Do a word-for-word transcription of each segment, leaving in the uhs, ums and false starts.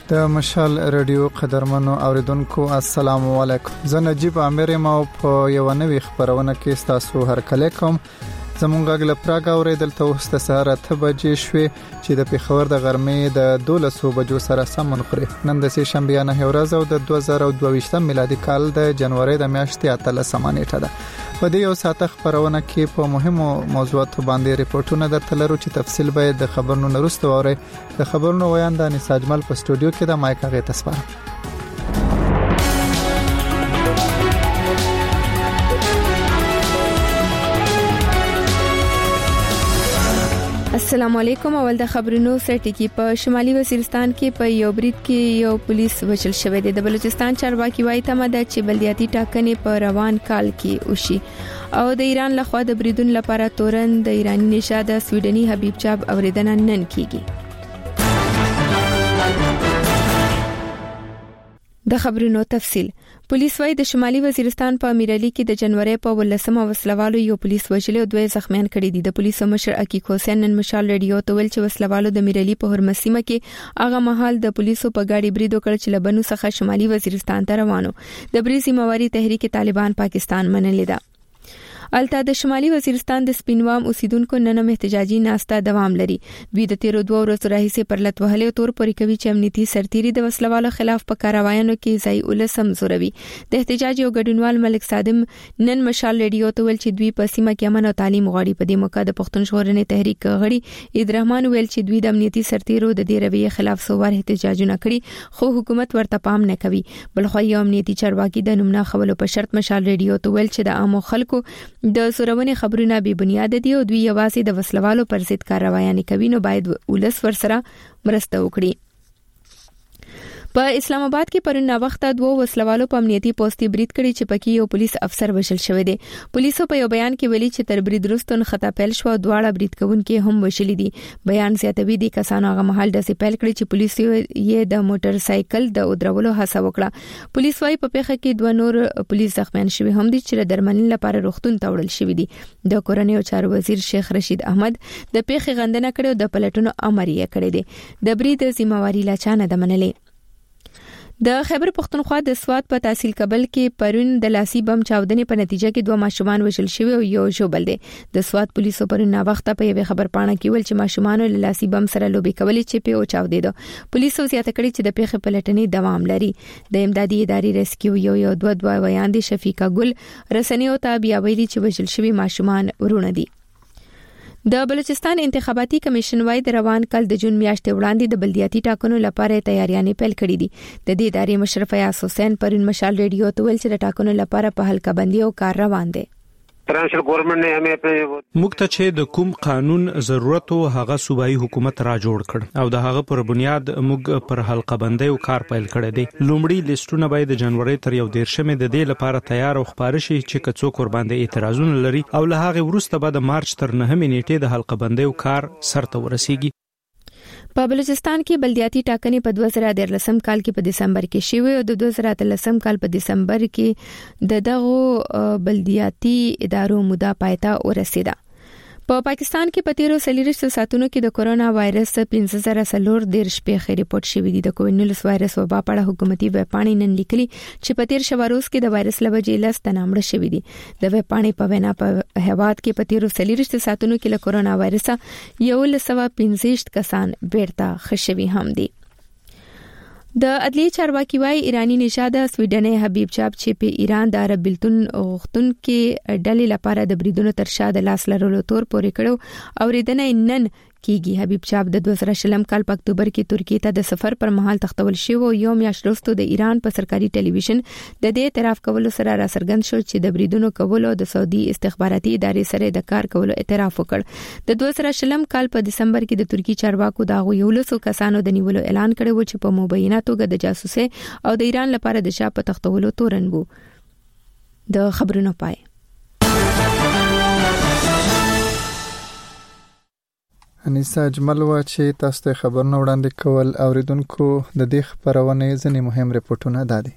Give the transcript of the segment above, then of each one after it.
د مشال رادیو قدرمنو اوریدونکو السلام علیکم. زه نجیب عامر یم او په یو نوې خبرونه کې تاسو هرکلی کوم. زمونږ غږ له پراګ اوریدل ته د سهار اته بجې شوې چې د پیښور د غرمې د دولسو بجو سره سمون خوري. نن د سه شنبه نه ورځ او د دوه زره او دوه ویشت میلادي کال د جنوري د میاشتې اتلسمه نیټه ده. په دې یو ساعت خبرونه کې په مهمو موضوعاتو باندې ریپورتونه درته لرو چې تفصیل به د خبرونو وروسته واورئ. د خبرونو ویاند انیس اجمل په سټوډیو کې د مایک هغه تسپارم. السلام علیکم. اول د خبرونو سرټکی. په شمالي وزیرستان کې په یو برید کې یو پولیس وژل شوی دی. د بلوچستان چارواکي وايي تمه ده چې بلدیاتي ټاکنې په روان کال کې وشي. او د ایران لخوا د بریدون لپاره تورن د ایرانی نژاد سویډني حبیب چاب اوریدنه نن کیږي. د خبرونو تفصیل. پولیس وايي د شمالي وزیرستان په امیرعلی کې د جنوري په ولسمه وسلوالو یو پولیس وژل او دوه زخمیان کړي دي. د پولیسو مشر عقیق حسین نن مشال رادیو ته ویل چې وسلوالو د امیرعلی په هرمسیمه کې هغه مهال د پولیسو په گاډي برید وکړ چې لبنو څخه شمالي وزیرستان ته روانو. د بریزي مواري تحریک طالبان پاکستان منلې ده. الته د شمالي وزیرستان د سپینوام اوسیدونکو نن احتجاجي ناسته دوام لري. دوی د تیرو دوه ورځو راهیسې پر لټ وهلې تور پورې کوي چې امنیتي سرتيري د وسلوالو خلاف په کاروایانو کې ځای ولسم زوروي. د احتجاج یو ګډونوال ملک صادم نن مشال رادیو ته ویل چې دوی په سیمه کې امن او تعلیم غواړي. په دې موقع د پښتون ژغورنې تحریک غړي عید رحمان ویل چې دوی د امنیتي سرتيرو د دې رویې خلاف سوار احتجاجونه کړي خو حکومت ورته پام نه کوي. بلخو یو امنیتي چارواکي د نومنا خبرو په شرط مشال رادیو ته ویل چې د عامو خلکو د سورونې خبرونه بې بنیاد دي او دوی یوازې د وسلوالو پر ضد کاروایانې کوي نو باید ولس ورسره مرسته وکړي. په اسلام آباد کې پرون وخت دوه وسلوالو په امنیتي پوسټي برید کړي چې پکې یو پولیس افسر وژل شوی دی. پولیسو په یو بیان کې ویلي چې تر برید وروسته خطا پیل شو او دواړه برید کوونکي هم وژل دي. بیان زیاتوي دي کسانو هغه محل د سپیل کړي چې پولیس یې د موټر سایکل د ودرولو هڅه وکړه. پولیس وايي په پیښه کې دوه نور پولیس زخمیان شوي هم دي چې درملنې لپاره روغتون ته وړل شوي دي. د کورنۍ او چارو وزیر شیخ رشید احمد د پیښې غندنه کړې او د پلټونو امر یې کړی دی. د برید ذمہواری لا چانه د منلې. د خیبر پختونخوا د سوات په تحصیل کابل کې پرون د لاسي بم چاودنې په نتیجه کې دوه ماشومان وژل شوي او یو ژوبل دي. د سوات پولیسو پرون وخت په یوه خبر پاڼه کې ویل چې ماشومان له لاسي بم سره لوبي کولې چې په او چاودیدو. پولیسو زیاته کړي چې د پیښې پلټنې دوام لري. د امدادي ادارې ریسکیو یو یو دوه دوه ویاندې شفیقه ګل رسنیو ته بیا ویلي چې وژل شوي ماشومان ورونه دي. د بلوچستان انتخاباتي کمیشن وايي د روان کال د جون میاشتې وړاندې د بلدیاتي ټاکنو لپاره تیاریانې پیل کړې دي. د دې ادارې مشر فیاض حسین پرون مشال رادیو ته ویل چې د ټاکنو لپاره په حلقه بندي او کار روان دي. ترانشل ګورنمنت نه همې په موږ ته چې د کوم قانون ضرورت او هغه صوبایي حکومت را جوړ کړ او د هغه پر بنیاد موږ پر حلقه بندي او کار پیل کړی دی. لومړی لیستونه باید د جنوري تر یو دیرشمې د دې لپاره تیار او خبر شي چې کڅو قر باندې اعتراضونه لري او له هغه وروسته به د مارچ تر نهمې نیټې د حلقه بندي او کار سرته ورسیږي. په بلوچستان کې بلدیاتي ټاکنې په دوه زره اتلسم کال کې په دسمبر کې شوې او د دوه زره اتلسم کال په دسمبر کې د دغه بلدیاتي ادارو موده پای ته ورسیده. په پاکستان کې په تیرو سلیریشتو ساتونو کې د کورونا وایرس پنځه زره څلور دیرش پیښې ریپورت شوې دي. د کووډ نولس وایرس وبا په اړه حکومتي ویب پاڼې نن لیکلي چې په تیر شوه روز کې د وایرس له وجې لس تنه مړه شوي دي. د ویب پاڼې په وینا په هیواد کې په تیرو سلیریشتو ساتونو کې له کورونا وایرس یو لسو پنځه کسان بیرته ښه شوي هم دي. د عدلیې چارواکي وايي ایرانی نژاد سویډني حبیب چاب چې په ایران د عرب بلتون غوښتون کې ډلې لپاره د بریدونو تر شا د لاس لرلو تور پورې کړو او ریدنه نن کیږي. حبیب چاب د دوه زره شلم کال په اکتوبر کې ترکیه ته د سفر پر مهال تختول شو او یو میاشت وروسته د ایران په سرکاري ټلویزیون د دې اعتراف کولو سره را څرګند شو چې د بریدونو کولو د سعودي استخباراتي ادارې سره د کار کولو اعتراف وکړ. د دوه زره شلم کال په دسمبر کې د ترکیه چارواکو دا یو لسو کسانو د نیولو اعلان کړی و چې په مبینه توګه د جاسوسي او د ایران لپاره د شاه په تختولو تورن وو. د خبرونو پای. انیسا اجمل وا چې تاسو ته خبرونه وړاندې کول اوریدونکو د دې خبرونه ځنې مهم ریپورتونه دادي.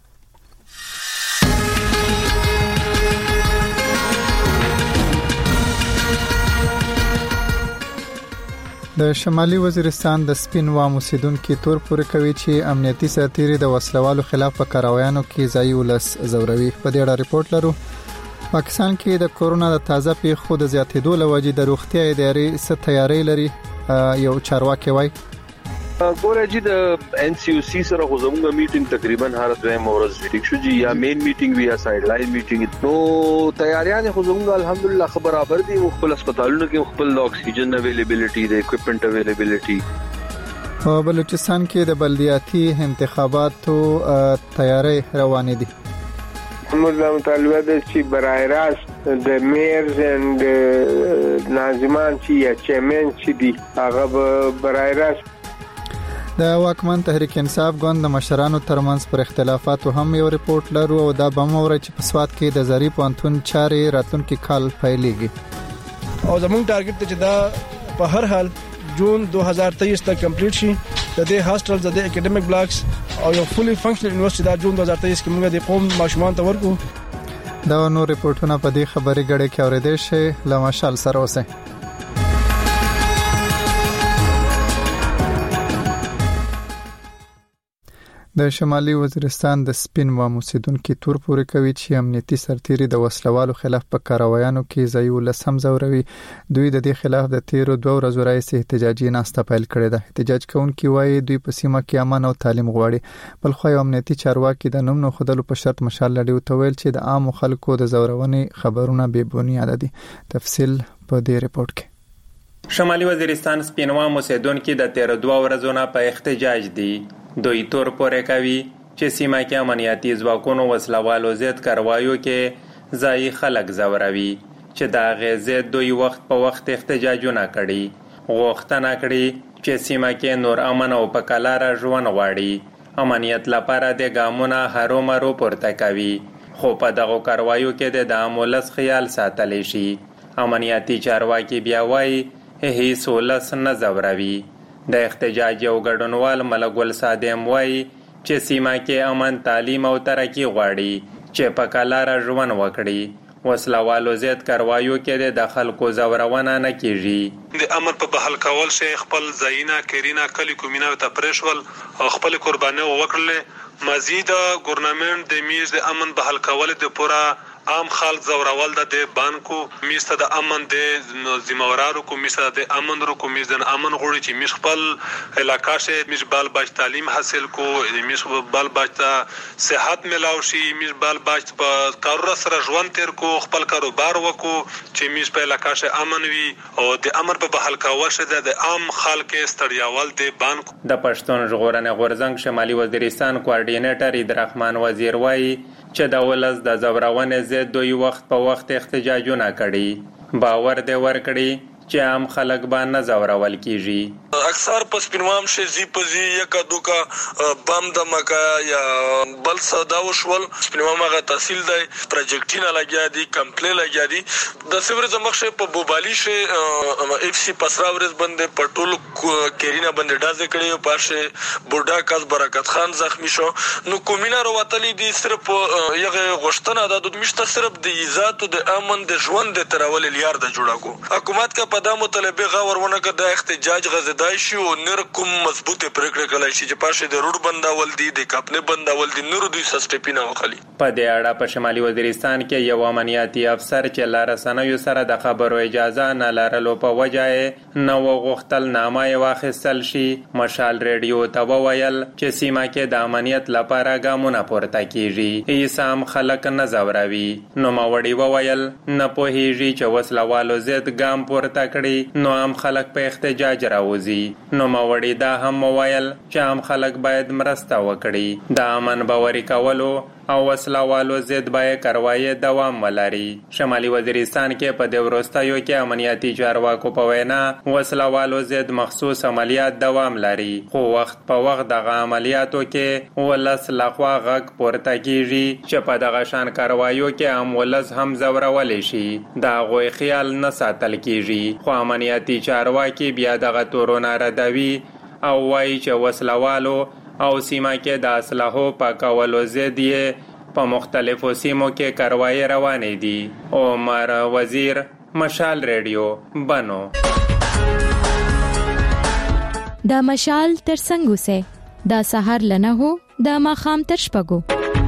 د شمالي وزیرستان د سپین وام اوسیدونکو تور پورې کوي چې امنیتي سرتیري د وسلوالو خلاف په کاروایانو کې ځای ولس زوروي. په دې اړه ریپورت لرو. پاکستان کې د کورونا د تازه پیښو د زیاتېدو لوجې د روغتیا ادارې څه تیاری لري. یو چارواکي وایي ګوره چې د ان سی او سی سره خو زموږ میټینګ تقریبا هر دوه مورز میټینګ شو چې یا مین میټینګ وی یا سایډ لاین میټینګ. نو تیاریان خو زموږ الحمدلله خبر برابر دي. خپل هسپتالونو کې خپل اکسیجن availability د اکوپمنٹ availability. په بلوچستان کې د بلدیاتي انتخاباتو تیاری روان دي. موږ مطالبه ده چې برای راست د میرز اند ناظمان چې یا چیرمن چې دي هغه برای راست د واکمن تحریک انصاف ګوند د مشرانو ترمنځ پر اختلافاتو هم یو ریپورت لرو او دا به موري چې په سواد کې د زری پونتون چارې راتلونکي کال پیلېږي. او زموږ ټارګټ ته چې دا په هر حال جون دو هزار تیئیس تک کمپلیټ شي. د دې هاستل د اکیډمیک بلاکس او یو فولي فنکشنل یونیورسيټي دا جون دو هزار تیئیس کې موږ د قوم ماشومان ته ورکو. دا نو ریپورتونه په دې خبري غړې کې اورېدل شي. لمشال سره اوسه. د شمالي وزیرستان د سپین وام اوسیدونکو تور پورې کوي چې امنیتي سرتیري د وسلوالو خلاف په کاروایانو کې ځای ولس هم زوروي. دوی د دې خلاف د تیرو دوه ورځو راځي احتجاجي ناسته پیل کړې ده. احتجاج کوونکي وایي دوی په سیمه کې امن او تعلیم غواړي. بل خو امنیتي چارواکي د نوم نو خدلو په شرط مشال لړیو تویل چې د عام خلکو د زورونې خبرونه بې بنیاد دي. تفصیل په دې ریپورت کې. شمالي وزیرستان سپین وام اوسیدونکو د تیرو دوه ورځو نه په احتجاج دي. دوی تور پورې کوي چې سیمه کې امنیتي ځواکونو وسلوالو ضد کاروایو کې ځای خلک زوروي چې دا غزه دوی وخت په وخت احتجاجونه کړي. غوښتنه کړي چې سیمه کې نور امن او په کلاره ژوند غواړي. امنیت لپاره د ګامونه هرو مرو پورته کوي. خو په دغه کاروایو کې د عامولس خیال ساتل شي. امنیتي چارواکي بیا وایي هیڅ ولس نه زوروي. د احتجاج یو ګډونوال ملګول صادم وایي چې سیمه کې امن تعلیم او ترقی غواړي چې په کلاره ژوند وکړي. وسلوالو زیات کاروایو کې د خلکو زورونه نه کیږي. د امن په بحال کول شي خپل ځاینا کرینا کلی کومینه ته پرېښول او خپل قرباني وکړل. مزید ګورنمنت د میز د امن بحال کول د پورا عام خلک زورول د بانکو میسته د امن د ذمہوارو کو میسته د امن رو کو میز د امن غوړي چې میش خپل علاقہ شه میش بال باج تعلیم حاصل کو میش بال باج صحت ملاو شي میش بال باج په کار سره ژوند تیر کو خپل کاروبار وکړو چې میش په علاقہ شه امن وي او د امن په بحال کول شه د عام خلک استړیاول د بانکو. د پښتون ژغورنې غورځنګ شمالي وزیرستان کوارډینیټر عبدالرحمن وزیر وایي چې د ولس د زورونې ضد دوی وخت په وخت احتجاجونه کړي. باور دې ورکړي چې عام خلک باندې زورول کیږي. اکثر پس پنوام شي زی پزی یکا دوکا بم د مکا یا بل صدا وشول پنوام غا تحصیل دی پروجیکټینا لګیا دي کمپلی لګیا دي د سیور زمخشه په بوبالی شي اف سی پسرا ورز باندې پټول کیرینا باندې دازه کړي پاشه بوډا کاس برکت خان زخمی شو. نو کومینا وروتلی دي صرف یغه غشتنه د دمشته صرف د عزت او د امن د ژوند د ترول لیار د جوړاګو. حکومت کا په دمو طلبه غورونه کا د احتجاج غزدای شي او نر کوم مضبوطه پرېکړه کولای شي چې پاشه د روډ بندول دي د کپنه بندول دي نور دوی سسټپینا وخلی. په دې اړه په شمالي وزیرستان کې یو امنیتي افسر چې لار سنوي سره د خبرو اجازه نه لرلو په وجه نو غوښتل نامه واخیستل شي. مشال ریډیو ته وویل چې سیمه کې د امنیت لپاره ګامونه پورته کیږي. ایسام خلک نه زوروي. نو ماوړي وویل نه پوهیږي چې وسلوالو ضد ګام پورته کړي نو عام خلک په احتجاج راوځي. نو ماوړي دا هم وویل چې عام خلک باید مرسته وکړي. د امن باوري کولو او وسلوالو ضد باید کاروایی دوام ولري. شمالي وزیرستان کې په د ورستایو کې امنیتي چارواکو په وینا وسلوالو ضد مخصوص عملیات دوام لري. خو وخت په وخت دغه عملیاتو کې ولس لخوا غږ پورته کیږي چې په دغه شان کاروایو کې هم ولس هم زورول شي. دا غوي خیال نه ساتل کیږي. خو امنیتي چارواکي بیا دغه تورونه ردوي او وایي چې وسلوالو او سیمه کې د اسلحو پاکولو ضد یې په مختلفو سیمو کې کاروایی روانې دي. عمر وزیر، مشال ریډیو، بنو. د مشال تر څنګ سه د سحر لنه هو د ماخام تر شپګو.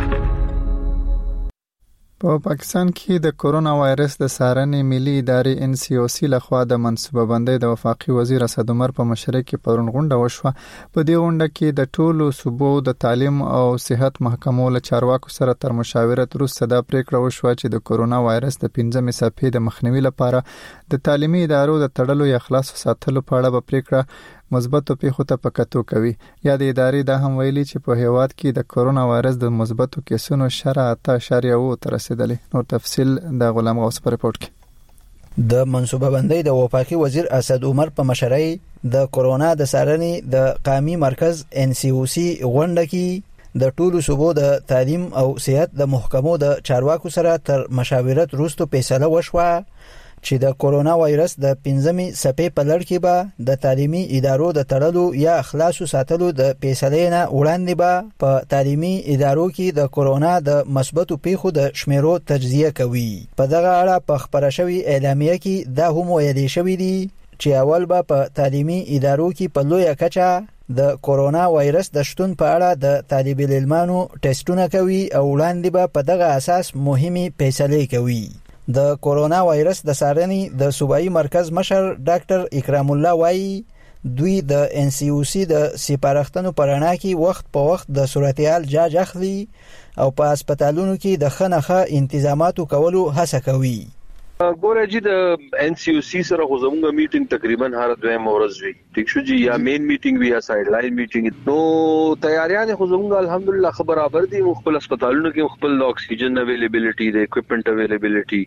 په پاکستان کې د کورونا وایرس د څارنې ملي ادارې ان سی او سی لخوا د منصوبه بندۍ د وفاقي وزیر اسد عمر په مشرۍ کې پرون غونډه وشوه. په دې غونډه کې د ټولو صوبو د تعلیم او صحت محکمو له چارواکو سره تر مشاورت وروسته دا پریکړه وشوه چې د کورونا وایرس د پنځمې څپې د مخنیوي لپاره د تعلیمي ادارو د تړلو یا خلاص ساتلو په اړه به پریکړه مثبتو پیښو ته پکاتو کوي. یا د ادارې دا هم ویلي چې په هیواد کې د کورونا وایرس د مثبتو کیسونو شرح اته اعشاریه اووه ته رسیدلې. نور تفصیل د غلام غوث په رپورت کې. د منصوبه بندۍ د وفاقي وزیر اسد عمر په مشرۍ د کورونا د څارنې د قومي مرکز ان سی او سی غونډه کې د ټولو صوبو د تعلیم او صحت د محکمو د چارواکو سره تر مشاورت وروسته فیصله وشوه چې د کورونا وایرس د پنځمې څپې په لړ کې به د تعلیمي ادارو د تړلو یا خلاصو ساتلو د فیصلې نه وړاندې به په تعلیمي ادارو کې د کورونا د مثبتو پیښو د شمیرو تجزیه کوي. په دغه اړه په خبره شوی اعلامیه کې دا هم ویل شوی دی چې اول به په تعلیمي ادارو کې په لویه کچه د کورونا وایرس د شتون په اړه د طالب العلمانو ټیسټونه کوي او وړاندې به په دغه اساس مهمه فیصلې کوي. د کورونا وایرس د څارنې د صوبایي مرکز مشر ډاکټر اکرام الله وایي دوی د ان سی او سی د سپارښتنو په رڼا کې وخت په وخت د صورتحال جاج اخلي او په هسپتالونو کې د خنخه انتظاماتو کولو هڅه کوي. ګوره جی د ان سی او سی سره خو زموږ میټینګ تقریبا هر دویم ورځ وی ټیک شو جی یا مین میټینګ وی یا سایډ لاین میټینګ. نو تیاریان خو زموږ الحمدلله خبر برابر دي. خپل هسپتالونو کې خپل د اکسیجن availability د اکوپمنٹ availability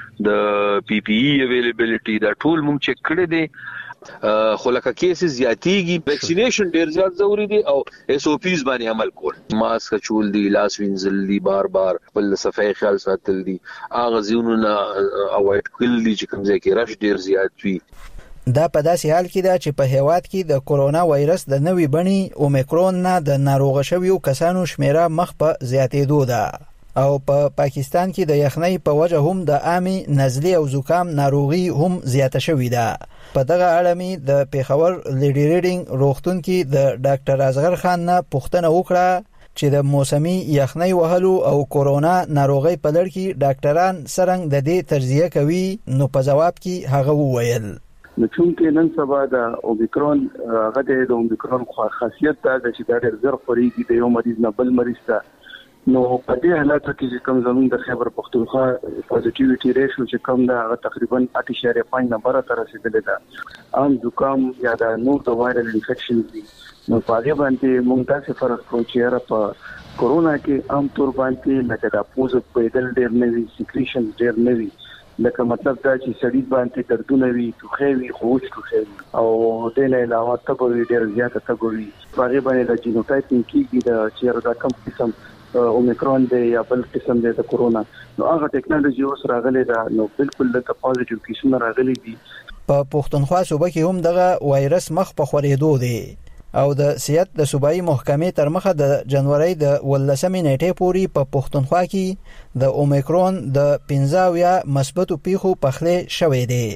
د پی پی ای availability دا ټول موږ چک کړی دي. خو لکه کیسز زیاتیږي ویکسینیشن ډیر زیات ضروری دي او اس او پیز باندې عمل کول ماسک چول دي لاس وینځل دي بار بار بل صفای خیال ساتل دي اغه زیونونه اوایډ کول دي چې کوم ځای کې رش ډیر زیات وي. دا په داسې حال کې ده چې په هیواد کې د کورونا وایرس د نوې بڼې اومیکرون نه د ناروغ شویو کسانو شمیره مخ په زیاتېدو ده او په پا پاکستان کې د یخنۍ په وجه هم د عامي نزلې او زکام ناروغي هم زیاته شوې ده. په دغه اړه می د پیښور لیډي ریډینګ روغتون کې د ډاکټر اصغر خان نه پوښتنه وکړه چې د موسمي یخنۍ وهلو او کورونا ناروغي په لړ کې ډاکټران څنګه د دې تجزیه کوي. نو په جواب کې هغه وویل نو چونکې نن سبا د اومیکرون هغه د اومیکرون خاصیت دا چې دا ډېر زر خوريږي د یو مریض نه بل مریض ته. نو په دې حالت کې چې کوم زمون د خیبر پختونخوا پوزټیویټي ریشو چې کوم دا هغه تقریبا اته اعشاریه پنځه نمبر ته رسیدلی ده. عام زکام یا د نور د وایرل انفیکشن دي. نو په هغه باندې موږ تاسو فرض کوو چې را په کورونا کې عام طور باندې لکه د پوز پیدل ډېر نه وي سیکریشن ډېر نه وي لکه مطلب دا چې سړی باندې دردونه وي توخه وي خوش توخه او د نه علاوه تبوي ډېر زیاته تبوي په هغه باندې د جینوټایپینګ کېږي د چیرې دا کم قسم اومیکرون دی یا بل قسم دی د کورونا. نو هغه ټیکنالوژي اوس راغلي ده نو بالکل د پوزټیو کیسونه راغلي دي. په پښتونخوا صوبه کې هم دغه وایرس مخ په خورېدو دی او د صحت د صوبایي محکمې تر مخه د جنوري د ولسمې نیټې پورې په پښتونخوا کې د اومیکرون د پنځه یا مثبتو پیښو پخلې شوې دي.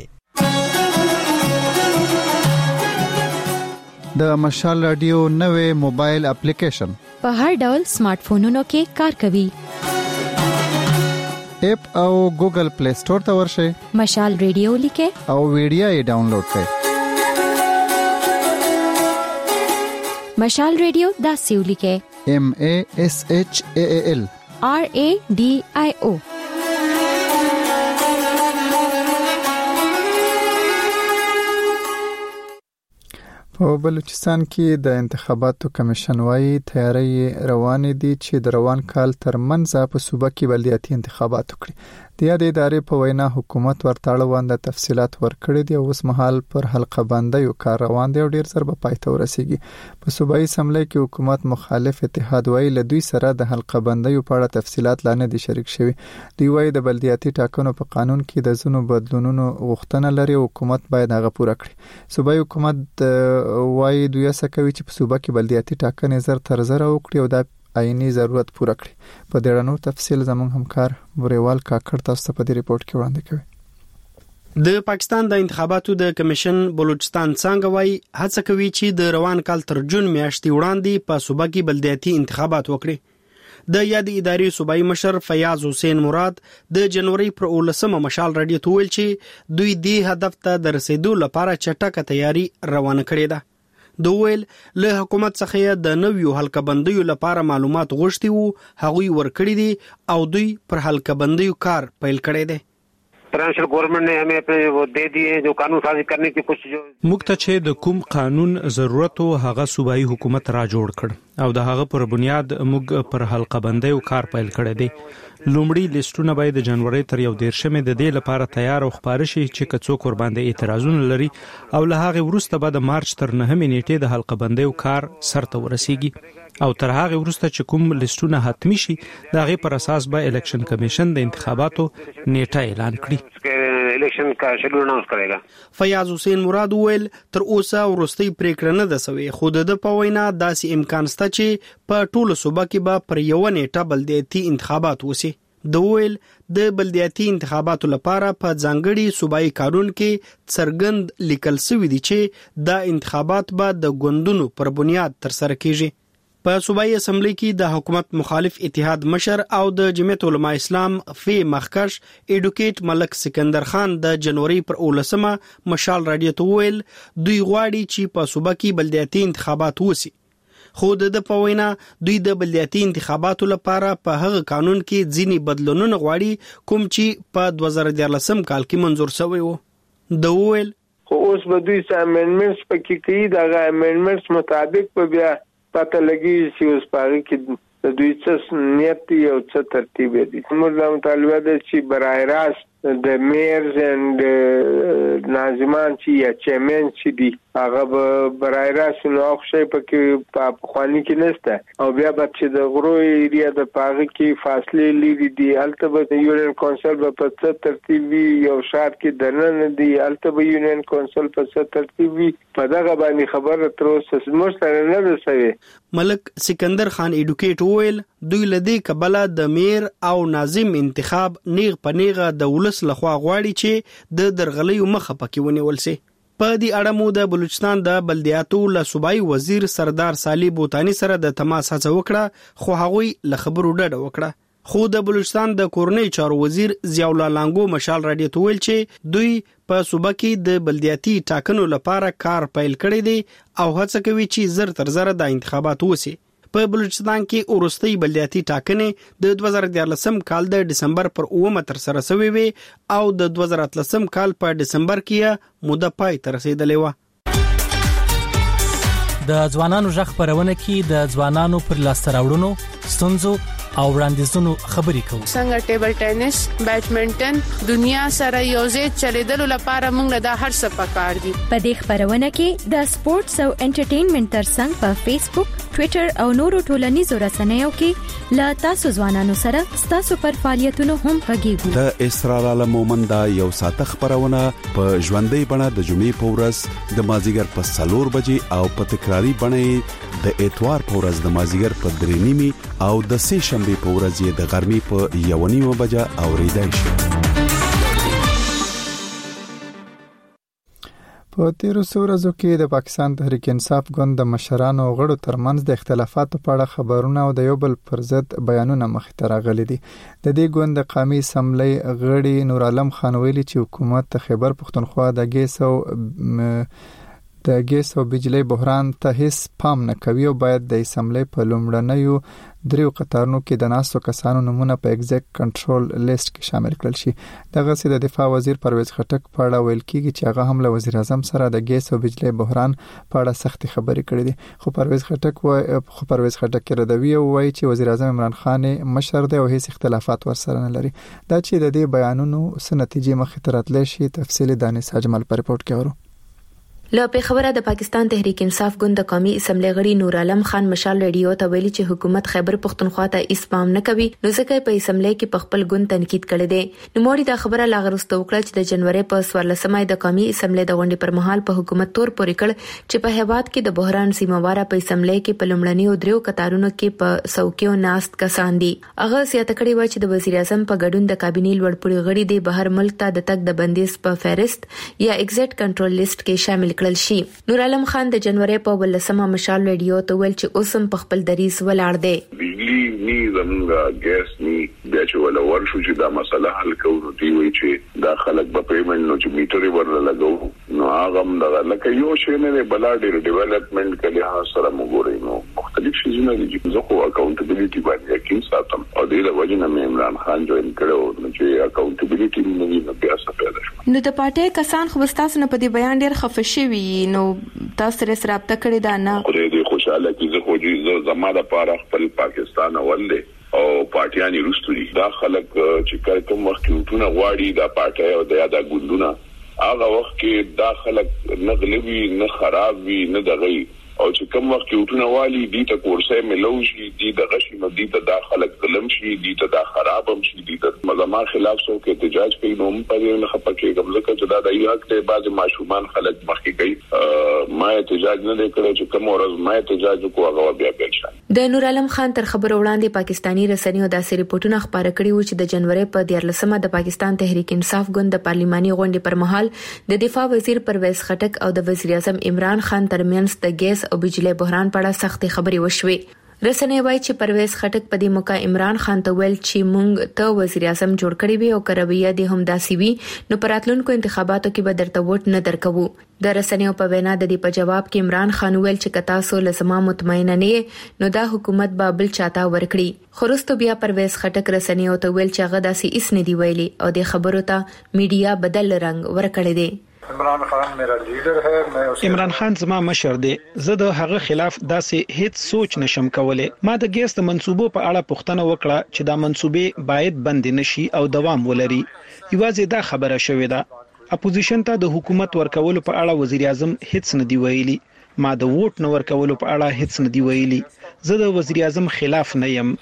د مشال رادیو نوې موبایل اپلیکیشن په هر ډول سمارټ فونونو کې کار کوي. اپ او ګوګل پلی سٹور ته ورشئ مشال رادیو لیکه او ویډیو یې ډاونلوډ کړئ. مشال رادیو دا سیو لیکه M A S H A A L R A D I O. په بلوچستان کې د انتخاباتو کمیشن وايي تیاری روانې دي چې د روان کال تر منځ په صوبه کې بلدیاتي انتخابات وکړي. د یادې ادارې په وینا حکومت ورته اړوند تفصيلات ورکړي دي او اوس مهال پر حلقه بندۍ او کار روان دي او ډیر زر به پای ته ورسیږي. په صوبایي اسمبلی کې حکومت مخالف اتحاد وايي له دوی سره د حلقه بندۍ په اړه تفصيلات لا نه دي شریک شوي. دوی وايي د بلدیاتي ټاکنو په قانون کې د ځینو بدلونونو غوښتنه لري او حکومت باید هغه پوره کړي. صوبایي حکومت وايي دوی څه کوي چې په صوبه کې بلدیاتي ټاکنې زر تر زر وکړي او دا عیني ضرورت پوره کړي. په دې اړه نور تفصیل زموږ همکار بوریوال کاکړ تاسو ته په دې ریپورت کې وړاندې کوي. د پاکستان د انتخاباتو د کمیشن بلوچستان څنګه وایي هڅه کوي چې د روان کال تر جون میاشتې وړاندې په صوبه کې بلدیاتي انتخابات وکړي. د یاد ادارې صوبایي مشر فیاض حسین مراد د جنوري پر اولسمه مشال رادیو ته ویل چې دوی دې هدف ته د رسیدو لپاره چټکه تیاری روانه کړې ده. د ویل له حکومت څخه د نویو حلقه بندیو لپاره معلومات غوښتي وو، هغوی ورکړي دي او دوی پر حلقه بندیو کار پیل کړی دی. Transfer government ने हमें अपने वो दे दिए जो कानून साजी करने की कोशिश जो موږ ته چې د کوم قانون ضرورت او هغه صوبایي حکومت را جوړ کړ او د هغه پر بنیاد موږ پر حلقه بندي او کار پیل کړی دی. لومړی لیستونه باید د جنوري تر یو دیرشمه د دې لپاره تیار او خبر شي چې کڅو قر باندې اعتراضونه لري او له هغه وروسته به د مارچ تر نهمه نیټې د حلقه بندي او کار سرته ورسیږي او تر هغه وروسته چې کوم لیستونه حتمی شي د هغه پر اساس به الیکشن کمیشن د انتخاباتو نیټه اعلان کړي. الیکشن کا شیډول اناونس کړي. فیاض حسین مراد ویل تر اوسه ورستي پریکړه نه ده سوي، خو د په وینا داسې امکان شته چې په ټولو صوبه کې به پر یو نیټه بلدیاتي انتخابات وشي. د ویل د بلدیاتي انتخاباتو لپاره په ځانګړي صوبایي قانون کې څرګند لیکل شوی دی چې دا انتخابات به د ګوندونو پر بنیاد تر سره کیږي. په صوبایي اسمبلی کې د حکومت مخالف اتحاد مشر او د جمعیت علماء اسلام فی مخکش ایډوکیټ ملک سکندر خان د جنوري پر اولسمه مشال رادیو ته ویل دوی غواړي چې په صوبه کې بلدیاتي انتخابات وشي، خو د په وینا دوی د بلدیاتي انتخاباتو لپاره په هغه قانون کې ځینی بدلونونه غواړي کوم چې په دوه زره دیارلسم کال کې منظور شوی وو. د ویل خو اوس به دوی سم امندمنټس پکې کوي، دا امندمنټس مطابق په بیا پته لګي چې اوس پاره کې د دوی څه نیت دی او څه ترتیب دی. موږ د مطالبه ده چې برای راست د میرز اند ناظمان چې یا چیرمن چې دی هغه به برای راست نو اخشي پکې په خواني کې نشته او بیا به چې د غرو ایریا د پاره کې فاصله لري دی البته به یونین کونسل په څه ترتیب وي، یو شهر کې دنه دی البته به یونین کونسل په څه ترتیب وي، په دغه باندې خبره تر اوسه مشتره نه ده شوی. ملک سکندر خان ایډوکیټ ویل دوی لدی کبله د میر او ناظم انتخاب نیغ په نیغه د ولس لخوا غواړي چې د درغلیو مخه پکې ونیول شي. په دې اړه مو د بلوچستان د بلدیاتو له صوبایي وزیر سردار سالی بوتانی سره د تماس هڅه وکړه، خو هغوی له خبرو ډډه وکړه. خو د بلوچستان د کورنۍ چارو وزیر ضیاء الله لانګو مشال رادیو ته ویل چې دوی په صوبه کې د بلدیاتي ټاکنو لپاره کار پیل کړی دی او هڅه کوي چې زر تر زر د انتخابات وشي. په بلوچستان کې اورستي بلدیاتي ټاکنې د دوه زره دیارلسم کال د دسمبر پر اومه تر سره شوې وي او د دوه زره اتلسم کال په دسمبر کې موده پای ته رسیدلې و. د ځوانانو ژغ خبرونه کې د ځوانانو پر لاسته راوړنو، ستونزو او وړاندیزونو خبرې کوو. څنګه ټیبل ټینس، بیډمنټن دنیا سره یوځای چلیدلو لپاره موږ له هر څه پکار دي. په دې خبرونه کې د سپورتس او انټرټینمنټ ترڅنګ په فیسبوک، ټوئیټر او نورو ټولنیزو رسنیو کې لا تاسو ځوانانو سره تاسو پر فعالیتونو هم غږیږو. د اسرار عالم مومند یو ساعت خبرونه په ژوندۍ بڼه د جمعې په ورځ د مازیګر په سلور بجې او په تکراری بڼه د اتوار په ورځ د مازیګر په درې نیمه او د سه شنبه په ورځ یې د غرمې په یو نیمه بجه اوریدای شي. په تیرو څو ورځو کې د پاکستان تحریک انصاف ګوند د مشرانو او غړو ترمنځ د اختلافاتو په اړه خبرونه او د یو بل پر ضد بیانونه مخې ته راغلي دي. د دې ګوند د قومي اسمبلی غړي نور عالم خان ویلي چې حکومت د خیبر پښتونخوا د ګیس او د ګیس او بجلی بحران ته هیڅ پام نه کوي او باید د اسمبلی په لومړنیو دریو قطارونو کې د ناسو کسانو نمونه په ایگزیک کنټرول لیست کې شامل کړل شي. دغه سي د دفاع وزیر پرویز خټک په اړه ویل کیږي چې هغه هم له وزیر اعظم سره د ګیس او بجلی بحران په اړه سختي خبرې کړې دي. خو پرویز خټک و خو پرویز خټک ردوی وایي چې وزیر اعظم عمران خان مشر دی او هیڅ اختلافات ورسره نه لري. دا چې د دې بیانونو څه نتیجې مخې ته راتلی شي تفصیلی دانش اجمل په رپورت کې اورو. له پیښوره د پاکستان تحریک انصاف ګوند د قومي اسمبلی غړي نور عالم خان مشال ریډیو ته ویلي چې حکومت خیبر پختونخوا ته اسپام نه کوي نو ځکه په اسمبلی کې په خپل ګوند تنقید کړي دي. نو موري دا خبره لاغرسته وکړه چې د جنوري په څوارلسمه د قومي اسمبلی د غونډې پر مهال په حکومت تور پورې کړ چې په هیواد کې د بحران سیمواره په اسمبلی کې په لومړنیو دریو کتارونو کې په څوکیو ناست کسان دي. هغه سیاته کړي و چې د وزیر اعظم په ګډون د کابینې لوړپوړي غړي د بهر ملک ته د تګ د بندیز په فهرست یا ایگزټ کنټرول لیست کې شامل کړل شي. نور عالم خان د جنوري په ولسمه مشال ریډیو ته ویل چې اوسم په خپل دریز ولاړ دی. بجلی نی زمونږه ګیس نی بیا چې ولا ورشو چې دا مسله حل کوو دی وی چې دا خلک په پیمنټ نو چې میټر ورل لګو نو هغه هم لکه یو شی نه بلا ډیر ډیولپمنٹ کله سره موږ نو مختلف شیزونه دي چې زه خو اکاونټیبিলিټي باندې یقین ساتم او د دې وجه نه عمران خان جوړ کړو چې اکاونټیبিলিټي نه بیا څه پیدا شو. نو د پارټي کسان خو تاسو نه په دې بیان ډیر خفه شوي نو تاسو سره رابطه کړې ده نه خو دې خوشاله چې زه خو دې زماده لپاره خپل پاکستان اول او پارټیانی روستوري دا خلک چې کوم وخت وټونه غواړي دا پارټي او د یاده ګوندونه هغه وخت کې دا خلک نه غلبي نه خراب وي نه دغه او چې کوم وخت وټونه والی دي ته کورسه ملوشي دي د غشي نو دي ته دا خلک ظلم شي دي ته دا خراب هم شي دي ته مزما خلاف سو کې احتجاج کوي نو په دې نه خپکه کوم ځکه چې دا د حق ته بعض ماشومان خلک مخکې کوي ما احتجاج نه کړی چې کوم ورځ ما احتجاج کوو هغه بیا بل شي. د نور عالم خان تر خبر وړاندې پاکستانی رسنیو داسې ریپورتونه خبره کړي و چې د جنوري په دیارلسمه د پاکستان تحریک انصاف ګوند د پارلماني غونډې پر مهال د دفاع وزیر پرویز خټک او د وزیر اعظم عمران خان ترمنځ د ګیس او بجلی بحران په اړه سختي خبري وشوي. رسنۍ وايي چې پرویز خټک په دې موقع عمران خان ته ویل چې مونږ ته وزیر اعظم جوړ کړی وي او کرویه دې هم داسي وي نو پراتلونکو انتخاباتو کې به درته ووټ نه درکوو. د رسنیو په وینا د دې په جواب کې عمران خان ویل چې کتا سو لزما مطمئنه نه نو دا حکومت به بل چاته ورکړي. خورستو بیا پرویز خټک رسنیو ته ویل چې هغه داسي اس نه دی ویلي او د خبرو ته میډیا بدل رنگ ورکړی دی. عمران خان میرا لیډر ہے میں عمران خان زما مشر دی زه د هغه خلاف داسې هیڅ سوچ نشم کولای. ما د ګیس د منسوبو په اړه پوښتنه وکړه چې دا منسوبې باید بند نشي او دوام ولري. یوازې دا خبره شوې ده اپوزیشن ته د حکومت ورکولو په اړه وزیر اعظم هیڅ نه دی ویلي. ما د ووټ نه ورکولو په اړه هیڅ نه دی ویلي. زه د وزیر اعظم خلاف نه یم.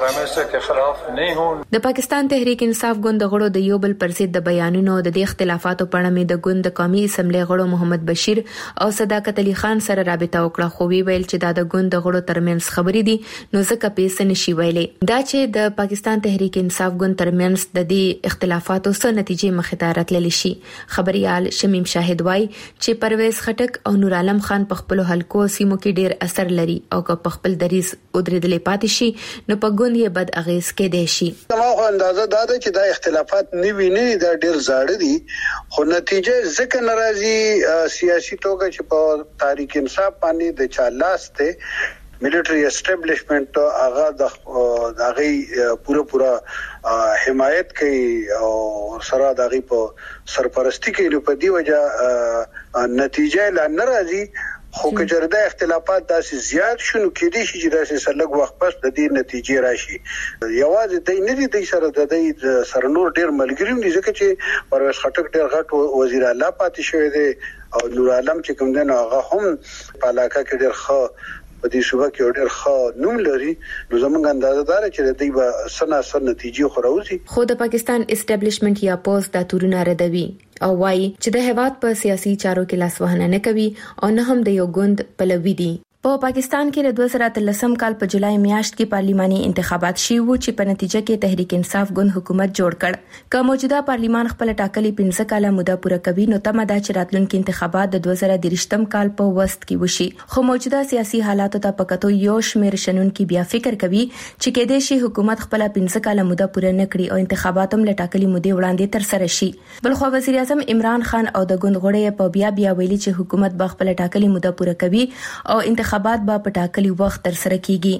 د پاکستان تحریک انصاف ګوند غړو د یو بل پر ضد د بیانونو د دې اختلافاتو په اړه مې د ګوند قومي اسمبلی غړو محمد بشیر او صداقت علي خان سره رابطه وکړه خو وی ویل چې دا د ګوند غړو ترمنځ خبرې دي نو ځکه پیسې نشي ویلې. دا چې د پاکستان تحریک انصاف ګوند ترمنځ د دې اختلافاتو څخه نتیجې مخې ته راتللی شي. خبريال شمیم شاهد وای چې پرویز خټک او نور عالم خان په خپل حلقو سیمو کې ډیر اثر لري او په خپل دریز ودرېدلې پاتې شي نو په ګوند یې بد اغیز کې دی شي. ما خو اندازه دا ده چې دا اختلافات نیوي نه دا ډیر زاړه دي خو نتیجه ځکه ناراضي سیاسي توګه چې په تحریک انصاف باندې د چالاسته ملټری اسټابلیشمنت هغه د هغه پوره پوره حمایت کوي او سره دغه په سرپرستی کوي په دی وجه نتیجه لا ناراضي خو کجرده اختلافات داسې زیات شنو کېدي چې داسې سلګ وخت پس د دې نتیجې راشي. یوازې د نه دي د سره د دې سره نور ډیر ملګری دي ځکه چې پرویز خټک ډیر غټ وزیر اعلی پاتې شوی دی او نور عالم چې کوم دی نو هغه هم په علاقه کې ډیر ښه په دې صوبه کې ډېر ښه نوم لري نو زموږ اندازه دار چې دوی به سنا سن نتیجې خوروزي. خو د پاکستان اسټابلیشمنت یا پوز د تورونه ردوي او وايي چې د هیواد په سیاسي چارو کې لاس وهنه نه کوي او نه هم د یو ګوند پلوي دي. په پاکستان کې د دوه زره اتلسم کال په جولای میاشت کې پارلماني انتخابات شوي وو چې په نتیجه کې تحریک انصاف ګوند حکومت جوړ کړ. که موجوده پارلمان خپل ټاکلي پنځه کاله موده پوره کوي نو تمه ده چې راتلونکي انتخابات د دوه زره دریشتم کال په وست کې وشي. خو موجوده سیاسي حالاتو ته په کتو یو شمېر شنونکي بیا فکر کوي چې کېدای شي حکومت خپل پنځه کاله موده پوره نه کړي او انتخابات هم له ټاکلي مودې وړاندې تر سره شي. بلخو وزیر اعظم عمران خان او د ګوند غړي په بیا بیا ویلي چې حکومت به خپل ټاکلي موده پوره کوي او انتخابات به په ټاکلي وخت تر سره کیږي.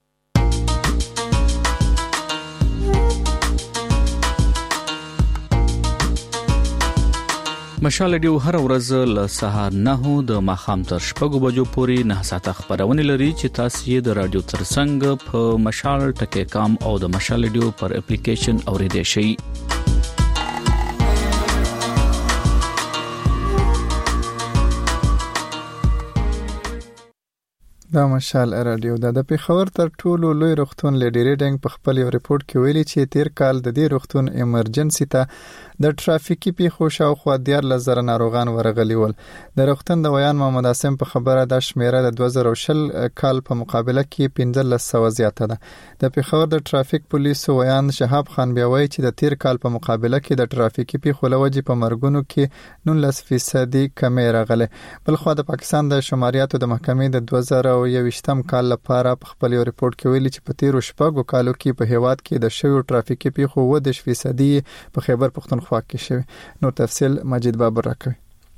مشال ډیو هر ورځ له سهار نه د ماخام تر شپږو بجو پورې نه ساعته خبرونه لري چې تاسو یې د رادیو ترڅنګ په مشال ټکی کام او د مشال ډیو پر اپلیکیشن اوریدئ شئ. دا مشال رادیو د پیښور تر ټولو لوی روغتون لیډي ریډینګ په خپل یو ریپورت کې ویلي چې تیر کال د دې روغتون ایمرجنسي ته د ټرافیکي پیښو شاوخوا دیارلس زره ناروغان ورغلي ول. د روغتون د ویان محمد عاصم په خبره د شمیره د دوه زره شل کال په مقابله کې پنځلس سوه زیاته ده. د پیښور د ټرافیک پولیسو ویان شهاب خان بیا وایي چې د تیر کال په مقابله کې د ټرافیکي پیښو لوجې په مرګونو کې نولس فیصدي کمی راغله. بل خو د پاکستان د شماریاتو د محکمې د دوه زره یوویشتم کال لپاره په خپل یو ریپورت کې ویلي چې په تیرو شپږو کالو کې په هیواد کې د شویو ټرافیکي پیښو اووه دېرش فیصدي په خیبر پښتونخوا کې شوی. نو تفصیل مجید بابر راکوي.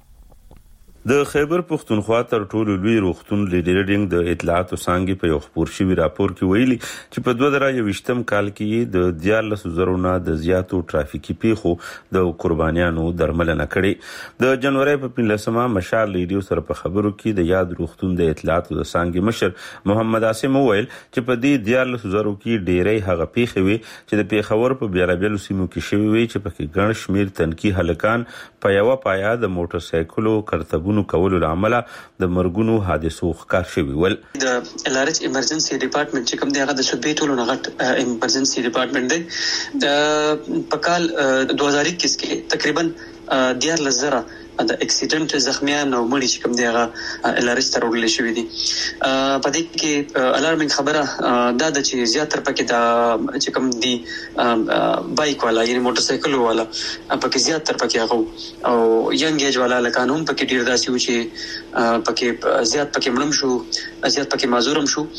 د خیبر پښتونخوا تر ټولو لوی روغتون لیډي ریډینګ د اطلاعاتو څنګه په یو خبر شوی راپور کې ویلي چې په دوه زره یوویشتم کال کې د دیارلس زره نه د زیاتو ټرافیکي پیښو د قربانیانو درملنه کړې. د جنوري په پنځلسمه مشال لیډیو سره په خبرو کې د یاد روغتون د اطلاعاتو د څنګه مشر محمد عاصم وویل چې په دې دیارلس زره کې ډېرې هغه پیښې وي چې د پیښور په بیلابیلو سیمو کې شوی وي چې په کې ګڼ شمیر تنکي هلکان په یو پایا د موټر سایکلو کرتبو نو کولو لامل د مرګونو حادثو ښکار شوی ول. د الارج ایمرجنسي ډپارټمنټ چې کوم دی هغه د شوبې ټولو نغټ ایمرجنسي ډپارټمنټ دی. د په کال دوه هزار اکیس کې تقریبا دیارلس زره د اکسیډنټ زخمیان او مړي چې کوم دی هغه الارج ته وړل شوی دي. په دې کې الارمینګ خبره دا د چې زیاتره پکې د چې کوم دی بایک والا یعنی موټر سایکل والا پکې زیاتره پکې هغه او ینګ ایج والا لکه نوم پکې ډیر داسي و چې پکې زیات پکې مړم شو زیات پکې معذورم شو.